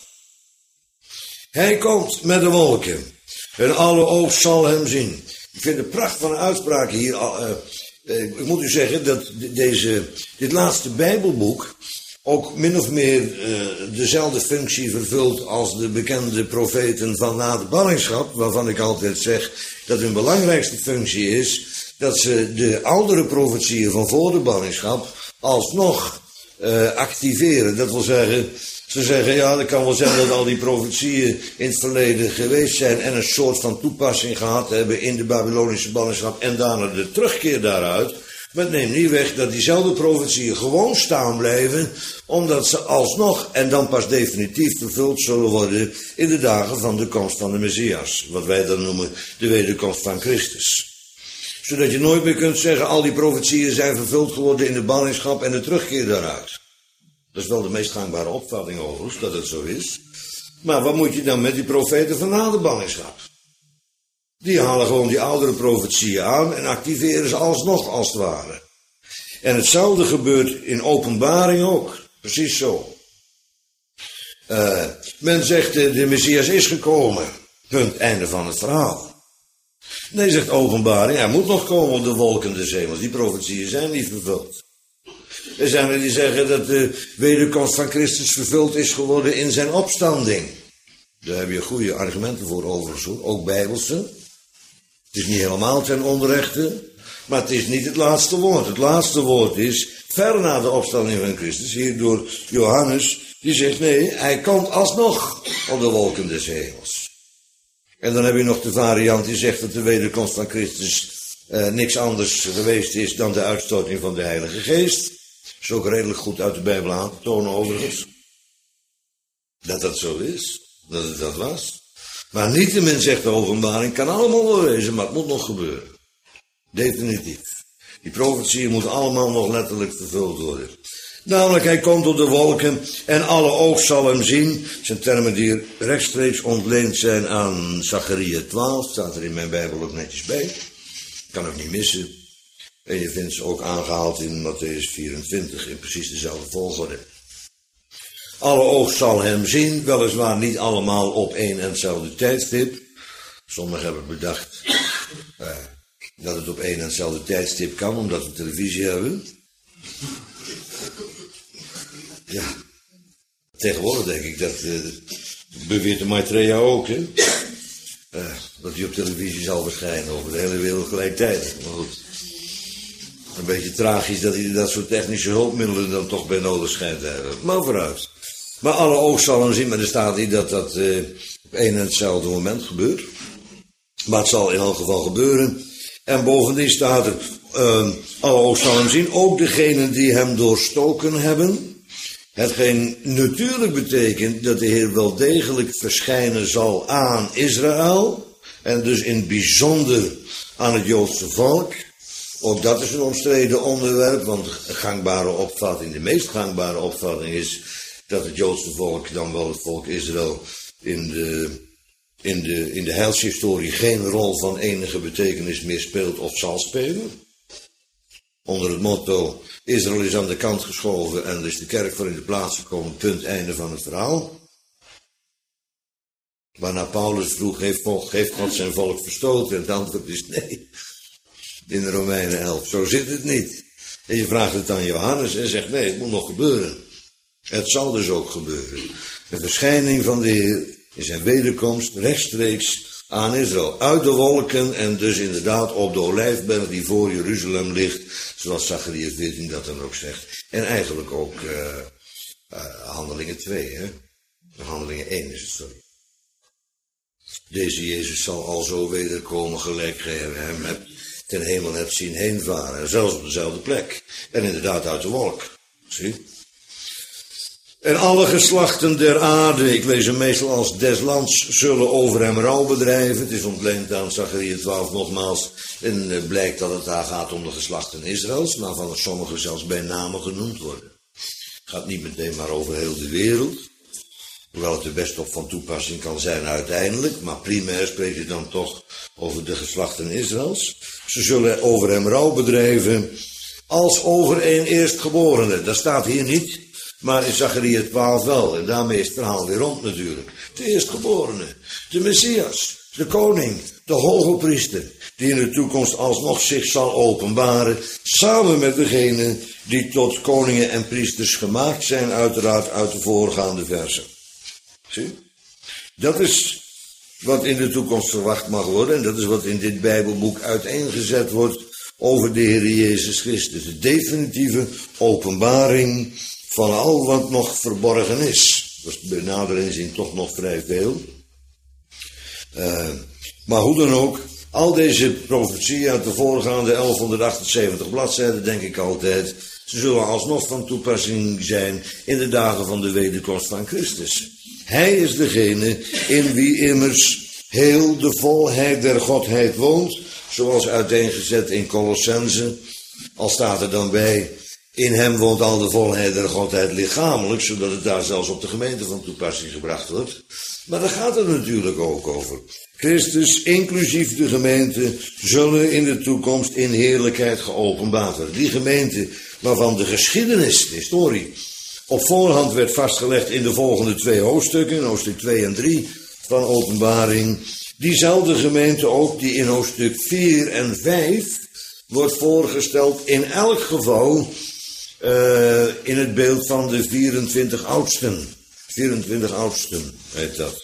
Hij komt met de wolken. En alle oog zal hem zien. Ik vind de pracht van de uitspraak hier. Uh, uh, ik moet u zeggen dat deze, dit laatste Bijbelboek ook min of meer uh, dezelfde functie vervult als de bekende profeten van na de ballingschap, waarvan ik altijd zeg dat hun belangrijkste functie is dat ze de oudere profetieën van voor de ballingschap alsnog uh, activeren. Dat wil zeggen, ze zeggen ja, dat kan wel zijn dat al die profetieën in het verleden geweest zijn en een soort van toepassing gehad hebben in de Babylonische ballingschap en daarna de terugkeer daaruit. Maar het neemt niet weg dat diezelfde profetieën gewoon staan blijven, omdat ze alsnog en dan pas definitief vervuld zullen worden in de dagen van de komst van de Messias. Wat wij dan noemen de wederkomst van Christus. Zodat je nooit meer kunt zeggen, al die profetieën zijn vervuld geworden in de ballingschap en de terugkeer daaruit. Dat is wel de meest gangbare opvatting overigens, dat het zo is. Maar wat moet je dan met die profeten van na de ballingschap? Die halen gewoon die oudere profetieën aan en activeren ze alsnog als het ware. En hetzelfde gebeurt in Openbaring ook. Precies zo. Uh, men zegt de, de Messias is gekomen. Punt, einde van het verhaal. Nee, zegt Openbaring, hij moet nog komen op de wolken des hemels. Die profetieën zijn niet vervuld. Er zijn er die zeggen dat de wederkomst van Christus vervuld is geworden in zijn opstanding. Daar heb je goede argumenten voor overigens, ook bijbelse. Het is niet helemaal ten onrechte, maar het is niet het laatste woord. Het laatste woord is, ver na de opstanding van Christus, hier door Johannes, die zegt nee, hij komt alsnog op de wolken des hemels. En dan heb je nog de variant die zegt dat de wederkomst van Christus uh, niks anders geweest is dan de uitstorting van de Heilige Geest. Dat is ook redelijk goed uit de Bijbel aan te tonen overigens. Dat dat zo is, dat het dat was. Maar niettemin zegt de Openbaring, kan allemaal wel wezen, maar het moet nog gebeuren. Definitief. Die profetieën moeten allemaal nog letterlijk vervuld worden. Namelijk, hij komt op de wolken en alle oog zal hem zien. Dat zijn termen die rechtstreeks ontleend zijn aan Zacharia twaalf. Staat er in mijn Bijbel ook netjes bij. Kan ook niet missen. En je vindt ze ook aangehaald in Mattheüs vierentwintig in precies dezelfde volgorde. Alle oog zal hem zien, weliswaar niet allemaal op één en hetzelfde tijdstip. Sommigen hebben bedacht uh, dat het op één en hetzelfde tijdstip kan, omdat we televisie hebben. Ja, tegenwoordig denk ik dat, uh, beweert de Maitreya ook, hè. Uh, dat hij op televisie zal verschijnen over de hele wereld gelijktijdig. Maar goed, een beetje tragisch dat hij dat soort technische hulpmiddelen dan toch bij nodig schijnt te hebben. Maar vooruit. Maar alle oog zal hem zien, maar er staat niet dat dat uh, op één en hetzelfde moment gebeurt. Maar het zal in elk geval gebeuren. En bovendien staat er, uh, alle oog zal hem zien, ook degenen die hem doorstoken hebben. Hetgeen natuurlijk betekent dat de Heer wel degelijk verschijnen zal aan Israël. En dus in het bijzonder aan het Joodse volk. Ook dat is een omstreden onderwerp, want de gangbare opvatting, de meest gangbare opvatting is dat het Joodse volk, dan wel het volk Israël, in de, in de, in de heilshistorie geen rol van enige betekenis meer speelt of zal spelen. Onder het motto, Israël is aan de kant geschoven en er is de kerk voor in de plaats gekomen, punt, einde van het verhaal. Waarna Paulus vroeg, heeft, volk, heeft God zijn volk verstoten? En het antwoord is nee. In de Romeinen elf. Zo zit het niet. En je vraagt het aan Johannes en zegt, nee, het moet nog gebeuren. Het zal dus ook gebeuren. De verschijning van de Heer in zijn wederkomst rechtstreeks aan Israël. Uit de wolken en dus inderdaad op de olijfberg die voor Jeruzalem ligt. Zoals Zacharias veertien dat dan ook zegt. En eigenlijk ook uh, uh, Handelingen twee, hè. Handelingen één is het, sorry. Deze Jezus zal alzo wederkomen gelijk gij hem hebt ten hemel hebt zien heenvaren. Zelfs op dezelfde plek. En inderdaad uit de wolk. Zie? En alle geslachten der aarde, ik lees hem meestal als des lands, zullen over hem rouw bedrijven. Het is ontleend aan Zacharias twaalf nogmaals. En uh, blijkt dat het daar gaat om de geslachten Israëls, waarvan sommigen zelfs bij name genoemd worden. Het gaat niet meteen maar over heel de wereld. Hoewel het er best op van toepassing kan zijn uiteindelijk. Maar primair spreekt hij dan toch over de geslachten Israëls. Ze zullen over hem rouw bedrijven als over een eerstgeborene. Dat staat hier niet, maar in Zacharias twaalf wel. En daarmee is het verhaal weer rond natuurlijk. De eerstgeborene, de Messias, de koning, de hoge priester. Die in de toekomst alsnog zich zal openbaren. Samen met degene die tot koningen en priesters gemaakt zijn. Uiteraard uit de voorgaande versen. Zie? Dat is wat in de toekomst verwacht mag worden. En dat is wat in dit Bijbelboek uiteengezet wordt over de Heer Jezus Christus. De definitieve openbaring van al wat nog verborgen is. Dat is bij nader inzien toch nog vrij veel. Uh, maar hoe dan ook, al deze profetieën uit de voorgaande elfhonderdachtenzeventig bladzijden, denk ik altijd, ze zullen alsnog van toepassing zijn in de dagen van de wederkomst van Christus. Hij is degene in wie immers heel de volheid der Godheid woont, zoals uiteengezet in Colossense. Al staat er dan bij, in hem woont al de volheid der Godheid lichamelijk, zodat het daar zelfs op de gemeente van toepassing gebracht wordt. Maar daar gaat het natuurlijk ook over. Christus, inclusief de gemeente, zullen in de toekomst in heerlijkheid geopenbaard worden. Die gemeente waarvan de geschiedenis, de historie, op voorhand werd vastgelegd in de volgende twee hoofdstukken, hoofdstuk twee en drie van Openbaring. Diezelfde gemeente ook die in hoofdstuk vier en vijf wordt voorgesteld in elk geval uh, in het beeld van de vierentwintig oudsten. vierentwintig oudsten heet dat.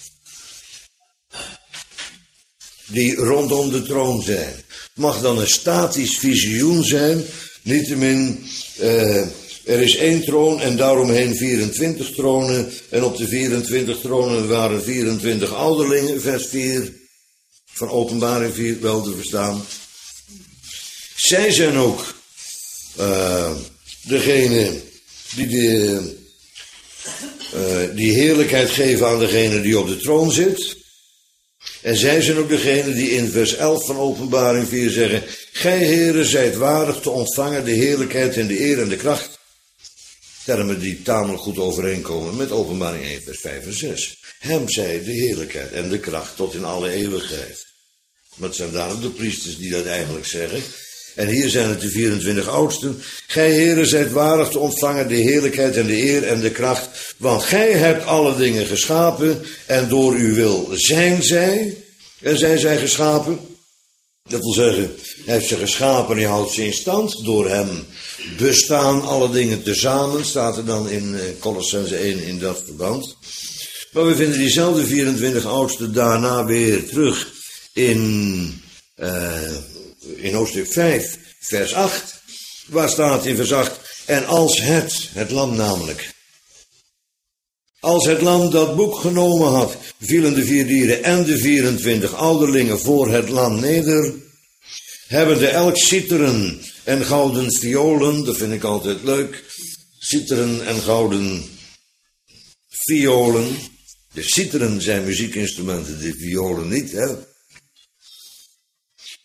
Die rondom de troon zijn. Het mag dan een statisch visioen zijn, niettemin... Uh, Er is één troon en daaromheen vierentwintig tronen. En op de vierentwintig tronen waren vierentwintig ouderlingen, vers vier. Van Openbaring vier, wel te verstaan. Zij zijn ook uh, degene die de, uh, die heerlijkheid geven aan degene die op de troon zit. En zij zijn ook degene die in vers elf van Openbaring vier zeggen: Gij, heren, zijt waardig te ontvangen de heerlijkheid en de eer en de kracht. Termen die tamelijk goed overeenkomen met Openbaring één, vers vijf en zes. Hem zij de heerlijkheid en de kracht tot in alle eeuwigheid. Maar het zijn daarom de priesters die dat eigenlijk zeggen. En hier zijn het de vierentwintig oudsten. Gij, heren, zijt waardig te ontvangen de heerlijkheid en de eer en de kracht. Want gij hebt alle dingen geschapen. En door uw wil zijn zij. En zijn zij geschapen. Dat wil zeggen, hij heeft ze geschapen en hij houdt ze in stand. Door hem bestaan alle dingen tezamen. Staat er dan in Colossense één in dat verband. Maar we vinden diezelfde vierentwintig oudsten daarna weer terug in... Uh, In hoofdstuk vijf, vers acht, waar staat in vers acht, en als het, het lam namelijk, als het lam dat boek genomen had, vielen de vier dieren en de vierentwintig ouderlingen voor het lam neder, hebben de elk citeren en gouden violen, dat vind ik altijd leuk, citeren en gouden violen, de citeren zijn muziekinstrumenten, de violen niet, hè.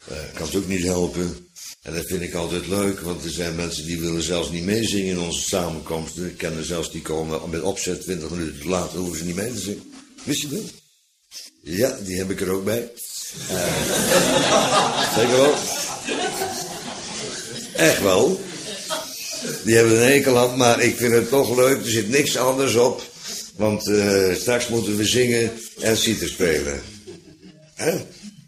Uh, kan het ook niet helpen. En dat vind ik altijd leuk, want er zijn mensen die willen zelfs niet meezingen in onze samenkomsten. Ik ken er zelfs die komen met opzet twintig minuten later, hoeven ze niet mee te zingen. Wist je dat? Ja, die heb ik er ook bij. Uh, zeker wel. Echt wel. Die hebben een hekel aan, maar ik vind het toch leuk. Er zit niks anders op. Want uh, straks moeten we zingen en citer spelen. Hè?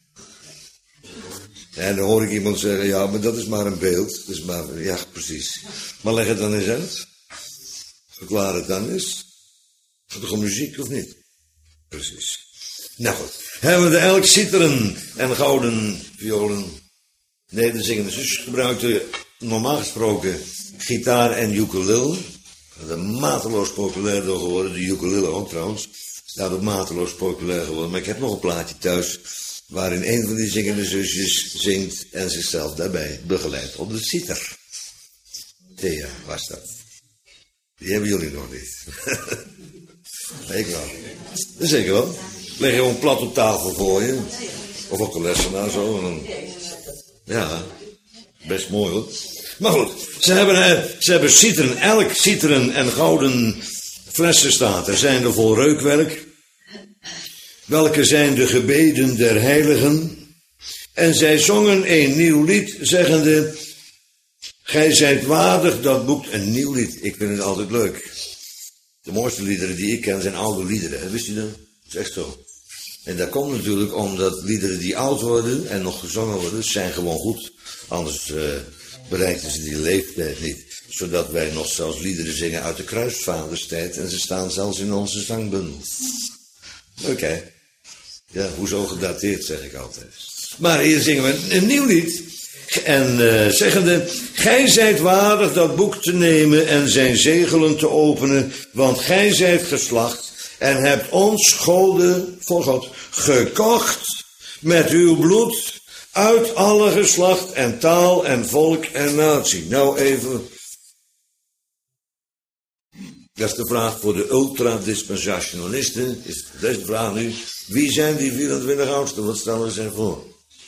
En dan hoor ik iemand zeggen, ja, maar dat is maar een beeld. Dat is maar, ja, precies. Maar leg het dan eens uit. Verklaar het dan eens. Gaat het toch om muziek of niet? Precies. Nou goed. Hebben we de elk citeren en gouden violen. Nee, de zingende zus gebruikte normaal gesproken gitaar en ukulele. Dat is mateloos populair door geworden. De ukulele ook trouwens. Staat ook mateloos populair geworden. Maar ik heb nog een plaatje thuis waarin een van die zingende zusjes zingt en zichzelf daarbij begeleidt op de citer. Thea was dat. Die hebben jullie nog niet. Ik wel. Zeker wel. Leg je gewoon plat op tafel voor je. Of op de lessenaar zo. En dan... Ja, best mooi hoor. Maar goed, ze hebben, ze hebben citeren, elk citeren en gouden flessen staat. Er zijn er vol reukwerk. Welke zijn de gebeden der heiligen? En zij zongen een nieuw lied, zeggende: gij zijt waardig dat boekt een nieuw lied. Ik vind het altijd leuk. De mooiste liederen die ik ken zijn oude liederen. Hè? Wist je dat? Dat is echt zo. En dat komt natuurlijk omdat liederen die oud worden en nog gezongen worden, zijn gewoon goed. Anders uh, bereiken ze die leeftijd niet. Zodat wij nog zelfs liederen zingen uit de kruisvaderstijd en ze staan zelfs in onze zangbundel. Oké. Okay. Ja, hoezo gedateerd, zeg ik altijd. Maar hier zingen we een nieuw lied. En uh, zeggende: gij zijt waardig dat boek te nemen en zijn zegelen te openen, want gij zijt geslacht en hebt ons, goden, voor God, gekocht met uw bloed uit alle geslacht en taal en volk en natie. Nou even, dat is de vraag voor de ultradispensationalisten, is deze vraag nu: wie zijn die vierentwintig oudsten? Wat stellen ze voor?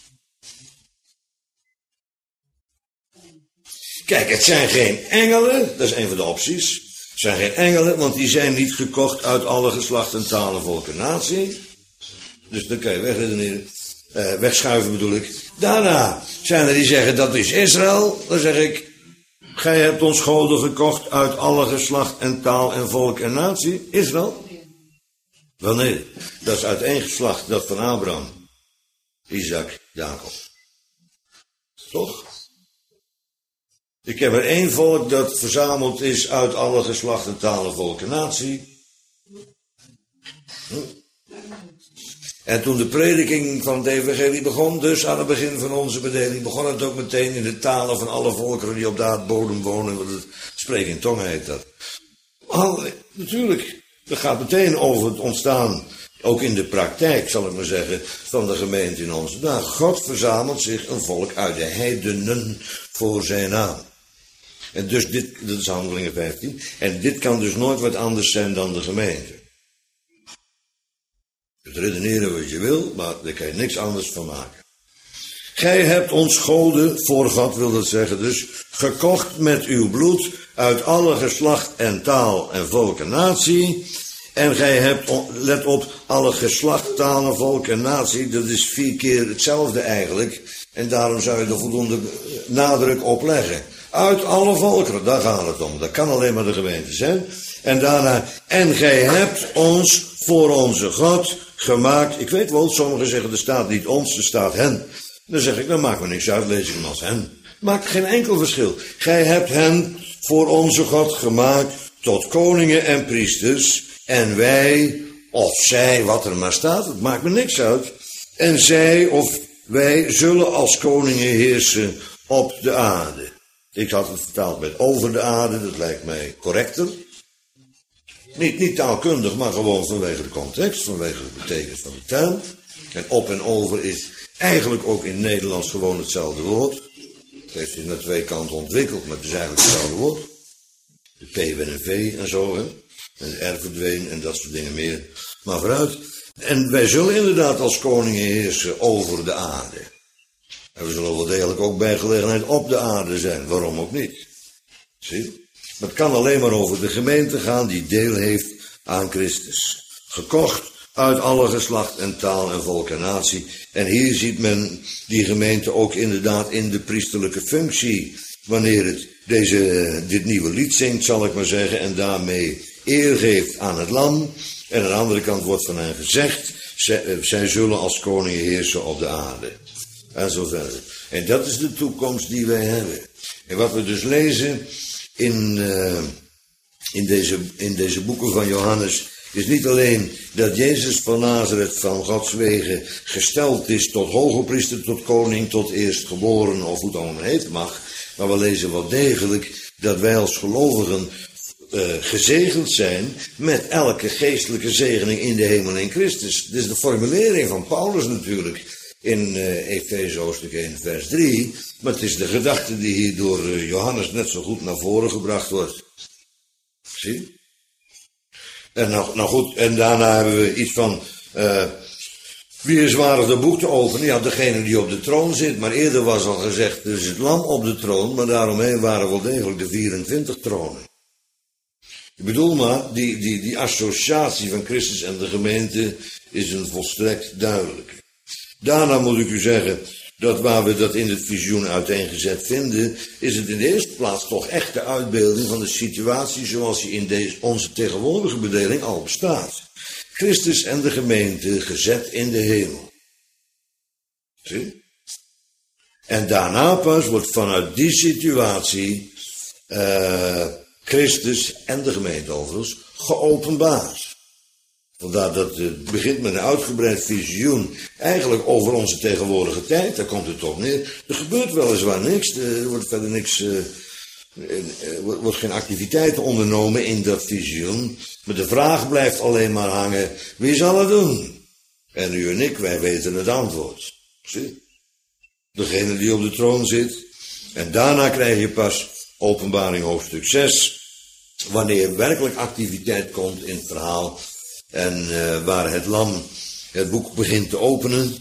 Kijk, het zijn geen engelen, dat is een van de opties. Het zijn geen engelen, want die zijn niet gekocht uit alle geslachten, talen, volken, natie. Dus dan kan je wegredeneren, uh, wegschuiven bedoel ik. Daarna zijn er die zeggen dat is Israël. Dan zeg ik, gij hebt ons goden gekocht uit alle geslacht en taal en volk en natie. Israël? Wel nee, dat is uit één geslacht, dat van Abraham, Isaac, Jacob. Toch? Ik heb er één volk dat verzameld is uit alle geslachten, talen, volk en natie. Hm? En toen de prediking van het evangelie begon, dus aan het begin van onze bedeling, begon het ook meteen in de talen van alle volkeren die op de aardbodem wonen. Want het spreken in tongen heet dat. Al, natuurlijk, dat gaat meteen over het ontstaan, ook in de praktijk zal ik maar zeggen, van de gemeente in onze dagen. God verzamelt zich een volk uit de heidenen voor zijn naam. En dus dit, dat is Handelingen vijftien, en dit kan dus nooit wat anders zijn dan de gemeente. Het redeneren wat je wil, maar daar kan je niks anders van maken. Gij hebt ons goden, voor God wil dat zeggen dus, gekocht met uw bloed uit alle geslacht en taal en volk en natie. En gij hebt, let op, alle geslacht, talen, volk en natie, dat is vier keer hetzelfde eigenlijk. En daarom zou je er voldoende nadruk op leggen. Uit alle volkeren, daar gaat het om. Dat kan alleen maar de gemeente zijn. En daarna, en gij hebt ons voor onze God gemaakt. Ik weet wel, sommigen zeggen er staat niet ons, er staat hen. Dan zeg ik, dan maakt me niks uit, lees ik hem als hen. Maakt geen enkel verschil. Gij hebt hen voor onze God gemaakt tot koningen en priesters. En wij, of zij, wat er maar staat, het maakt me niks uit. En zij of wij zullen als koningen heersen op de aarde. Ik had het vertaald met over de aarde, dat lijkt mij correcter. Niet, niet taalkundig, maar gewoon vanwege de context, vanwege de betekenis van de taal. En op en over is eigenlijk ook in Nederlands gewoon hetzelfde woord. Het heeft zich naar twee kanten ontwikkeld, maar het is eigenlijk hetzelfde woord. De P werd een V en zo, hè. En de R verdween en dat soort dingen meer. Maar vooruit. En wij zullen inderdaad als koningen heersen over de aarde. En we zullen wel degelijk ook bij gelegenheid op de aarde zijn. Waarom ook niet? Zie? Maar het kan alleen maar over de gemeente gaan die deel heeft aan Christus. Gekocht uit alle geslacht en taal en volk en natie. En hier ziet men die gemeente ook inderdaad in de priesterlijke functie. Wanneer het deze, dit nieuwe lied zingt, zal ik maar zeggen, en daarmee eer geeft aan het lam. En aan de andere kant wordt van hen gezegd, zij, zij zullen als koningen heersen op de aarde. En zo verder. En dat is de toekomst die wij hebben. En wat we dus lezen in, uh, in, deze, in deze boeken van Johannes, is niet alleen dat Jezus van Nazareth van Gods wegen gesteld is tot hogepriester, tot koning, tot eerstgeboren, of hoe het allemaal heet mag. Maar we lezen wel degelijk dat wij als gelovigen uh, gezegend zijn met elke geestelijke zegening in de hemel in Christus. Dit is de formulering van Paulus natuurlijk in uh, Efeze hoofdstuk één vers drie. Maar het is de gedachte die hier door uh, Johannes net zo goed naar voren gebracht wordt. Zie? En nou, nou goed, en daarna hebben we iets van, uh, wie is waardig de boek te openen? Ja, degene die op de troon zit. Maar eerder was al gezegd, er is het lam op de troon, maar daaromheen waren wel degelijk de vierentwintig tronen. Ik bedoel maar, die, die, die associatie van Christus en de gemeente is een volstrekt duidelijke. Daarna moet ik u zeggen, dat waar we dat in het visioen uiteengezet vinden, is het in de eerste plaats toch echt de uitbeelding van de situatie zoals die in deze, onze tegenwoordige bedeling al bestaat. Christus en de gemeente gezet in de hemel. Zie? En daarna pas wordt vanuit die situatie uh, Christus en de gemeente overigens geopenbaard. Vandaar dat het begint met een uitgebreid visioen, eigenlijk over onze tegenwoordige tijd, daar komt het op neer. Er gebeurt weliswaar niks, er wordt verder niks, uh, er wordt geen activiteit ondernomen in dat visioen, maar de vraag blijft alleen maar hangen, wie zal het doen? En u en ik, wij weten het antwoord. Zie? Degene die op de troon zit. En daarna krijg je pas Openbaring hoofdstuk zes, wanneer werkelijk activiteit komt in het verhaal. En uh, waar het lam het boek begint te openen.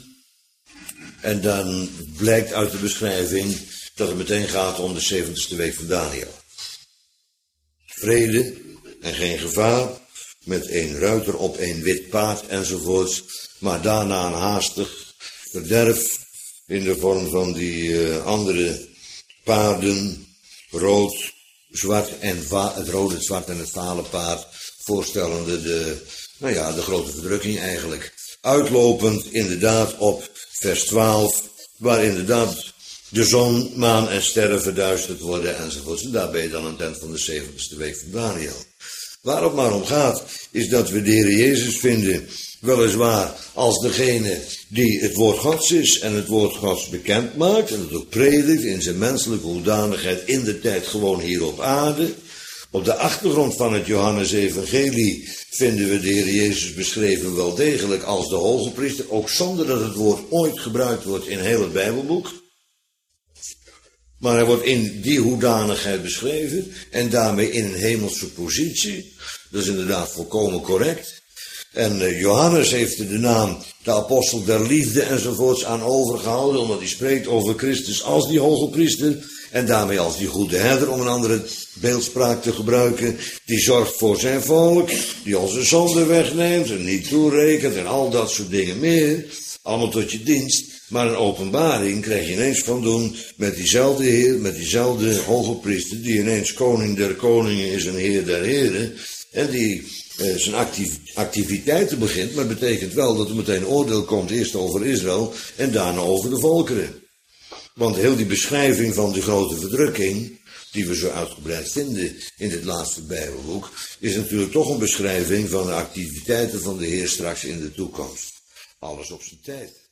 En dan blijkt uit de beschrijving dat het meteen gaat om de zeventigste week van Daniel. Vrede en geen gevaar, met één ruiter op één wit paard enzovoorts. Maar daarna een haastig verderf in de vorm van die uh, andere paarden, rood, zwart en va- het rode, het zwart en het vale paard, voorstellende de... Nou ja, de grote verdrukking eigenlijk. Uitlopend inderdaad op vers twaalf, waar inderdaad de zon, maan en sterren verduisterd worden enzovoort. En daar ben je dan aan het eind van de zeventigste week van Daniel. Waar het maar om gaat, is dat we de Heer Jezus vinden, weliswaar als degene die het woord Gods is en het woord Gods bekend maakt en het ook predikt in zijn menselijke hoedanigheid in de tijd gewoon hier op aarde. Op de achtergrond van het Johannes-evangelie vinden we de Heer Jezus beschreven wel degelijk als de hogepriester, ook zonder dat het woord ooit gebruikt wordt in heel het Bijbelboek. Maar hij wordt in die hoedanigheid beschreven en daarmee in een hemelse positie. Dat is inderdaad volkomen correct. En uh, Johannes heeft er de naam de apostel der liefde enzovoorts aan overgehouden, omdat hij spreekt over Christus als die hogepriester. En daarmee als die goede herder, om een andere beeldspraak te gebruiken, die zorgt voor zijn volk, die onze zonde wegneemt en niet toerekent en al dat soort dingen meer. Allemaal tot je dienst. Maar een openbaring krijg je ineens van doen met diezelfde Heer, met diezelfde hoge priester, die ineens koning der koningen is en heer der heren. En die eh, zijn activ- activiteiten begint, maar het betekent wel dat er meteen oordeel komt, eerst over Israël en daarna over de volkeren. Want heel die beschrijving van de grote verdrukking, die we zo uitgebreid vinden in dit laatste Bijbelboek, is natuurlijk toch een beschrijving van de activiteiten van de Heer straks in de toekomst. Alles op zijn tijd.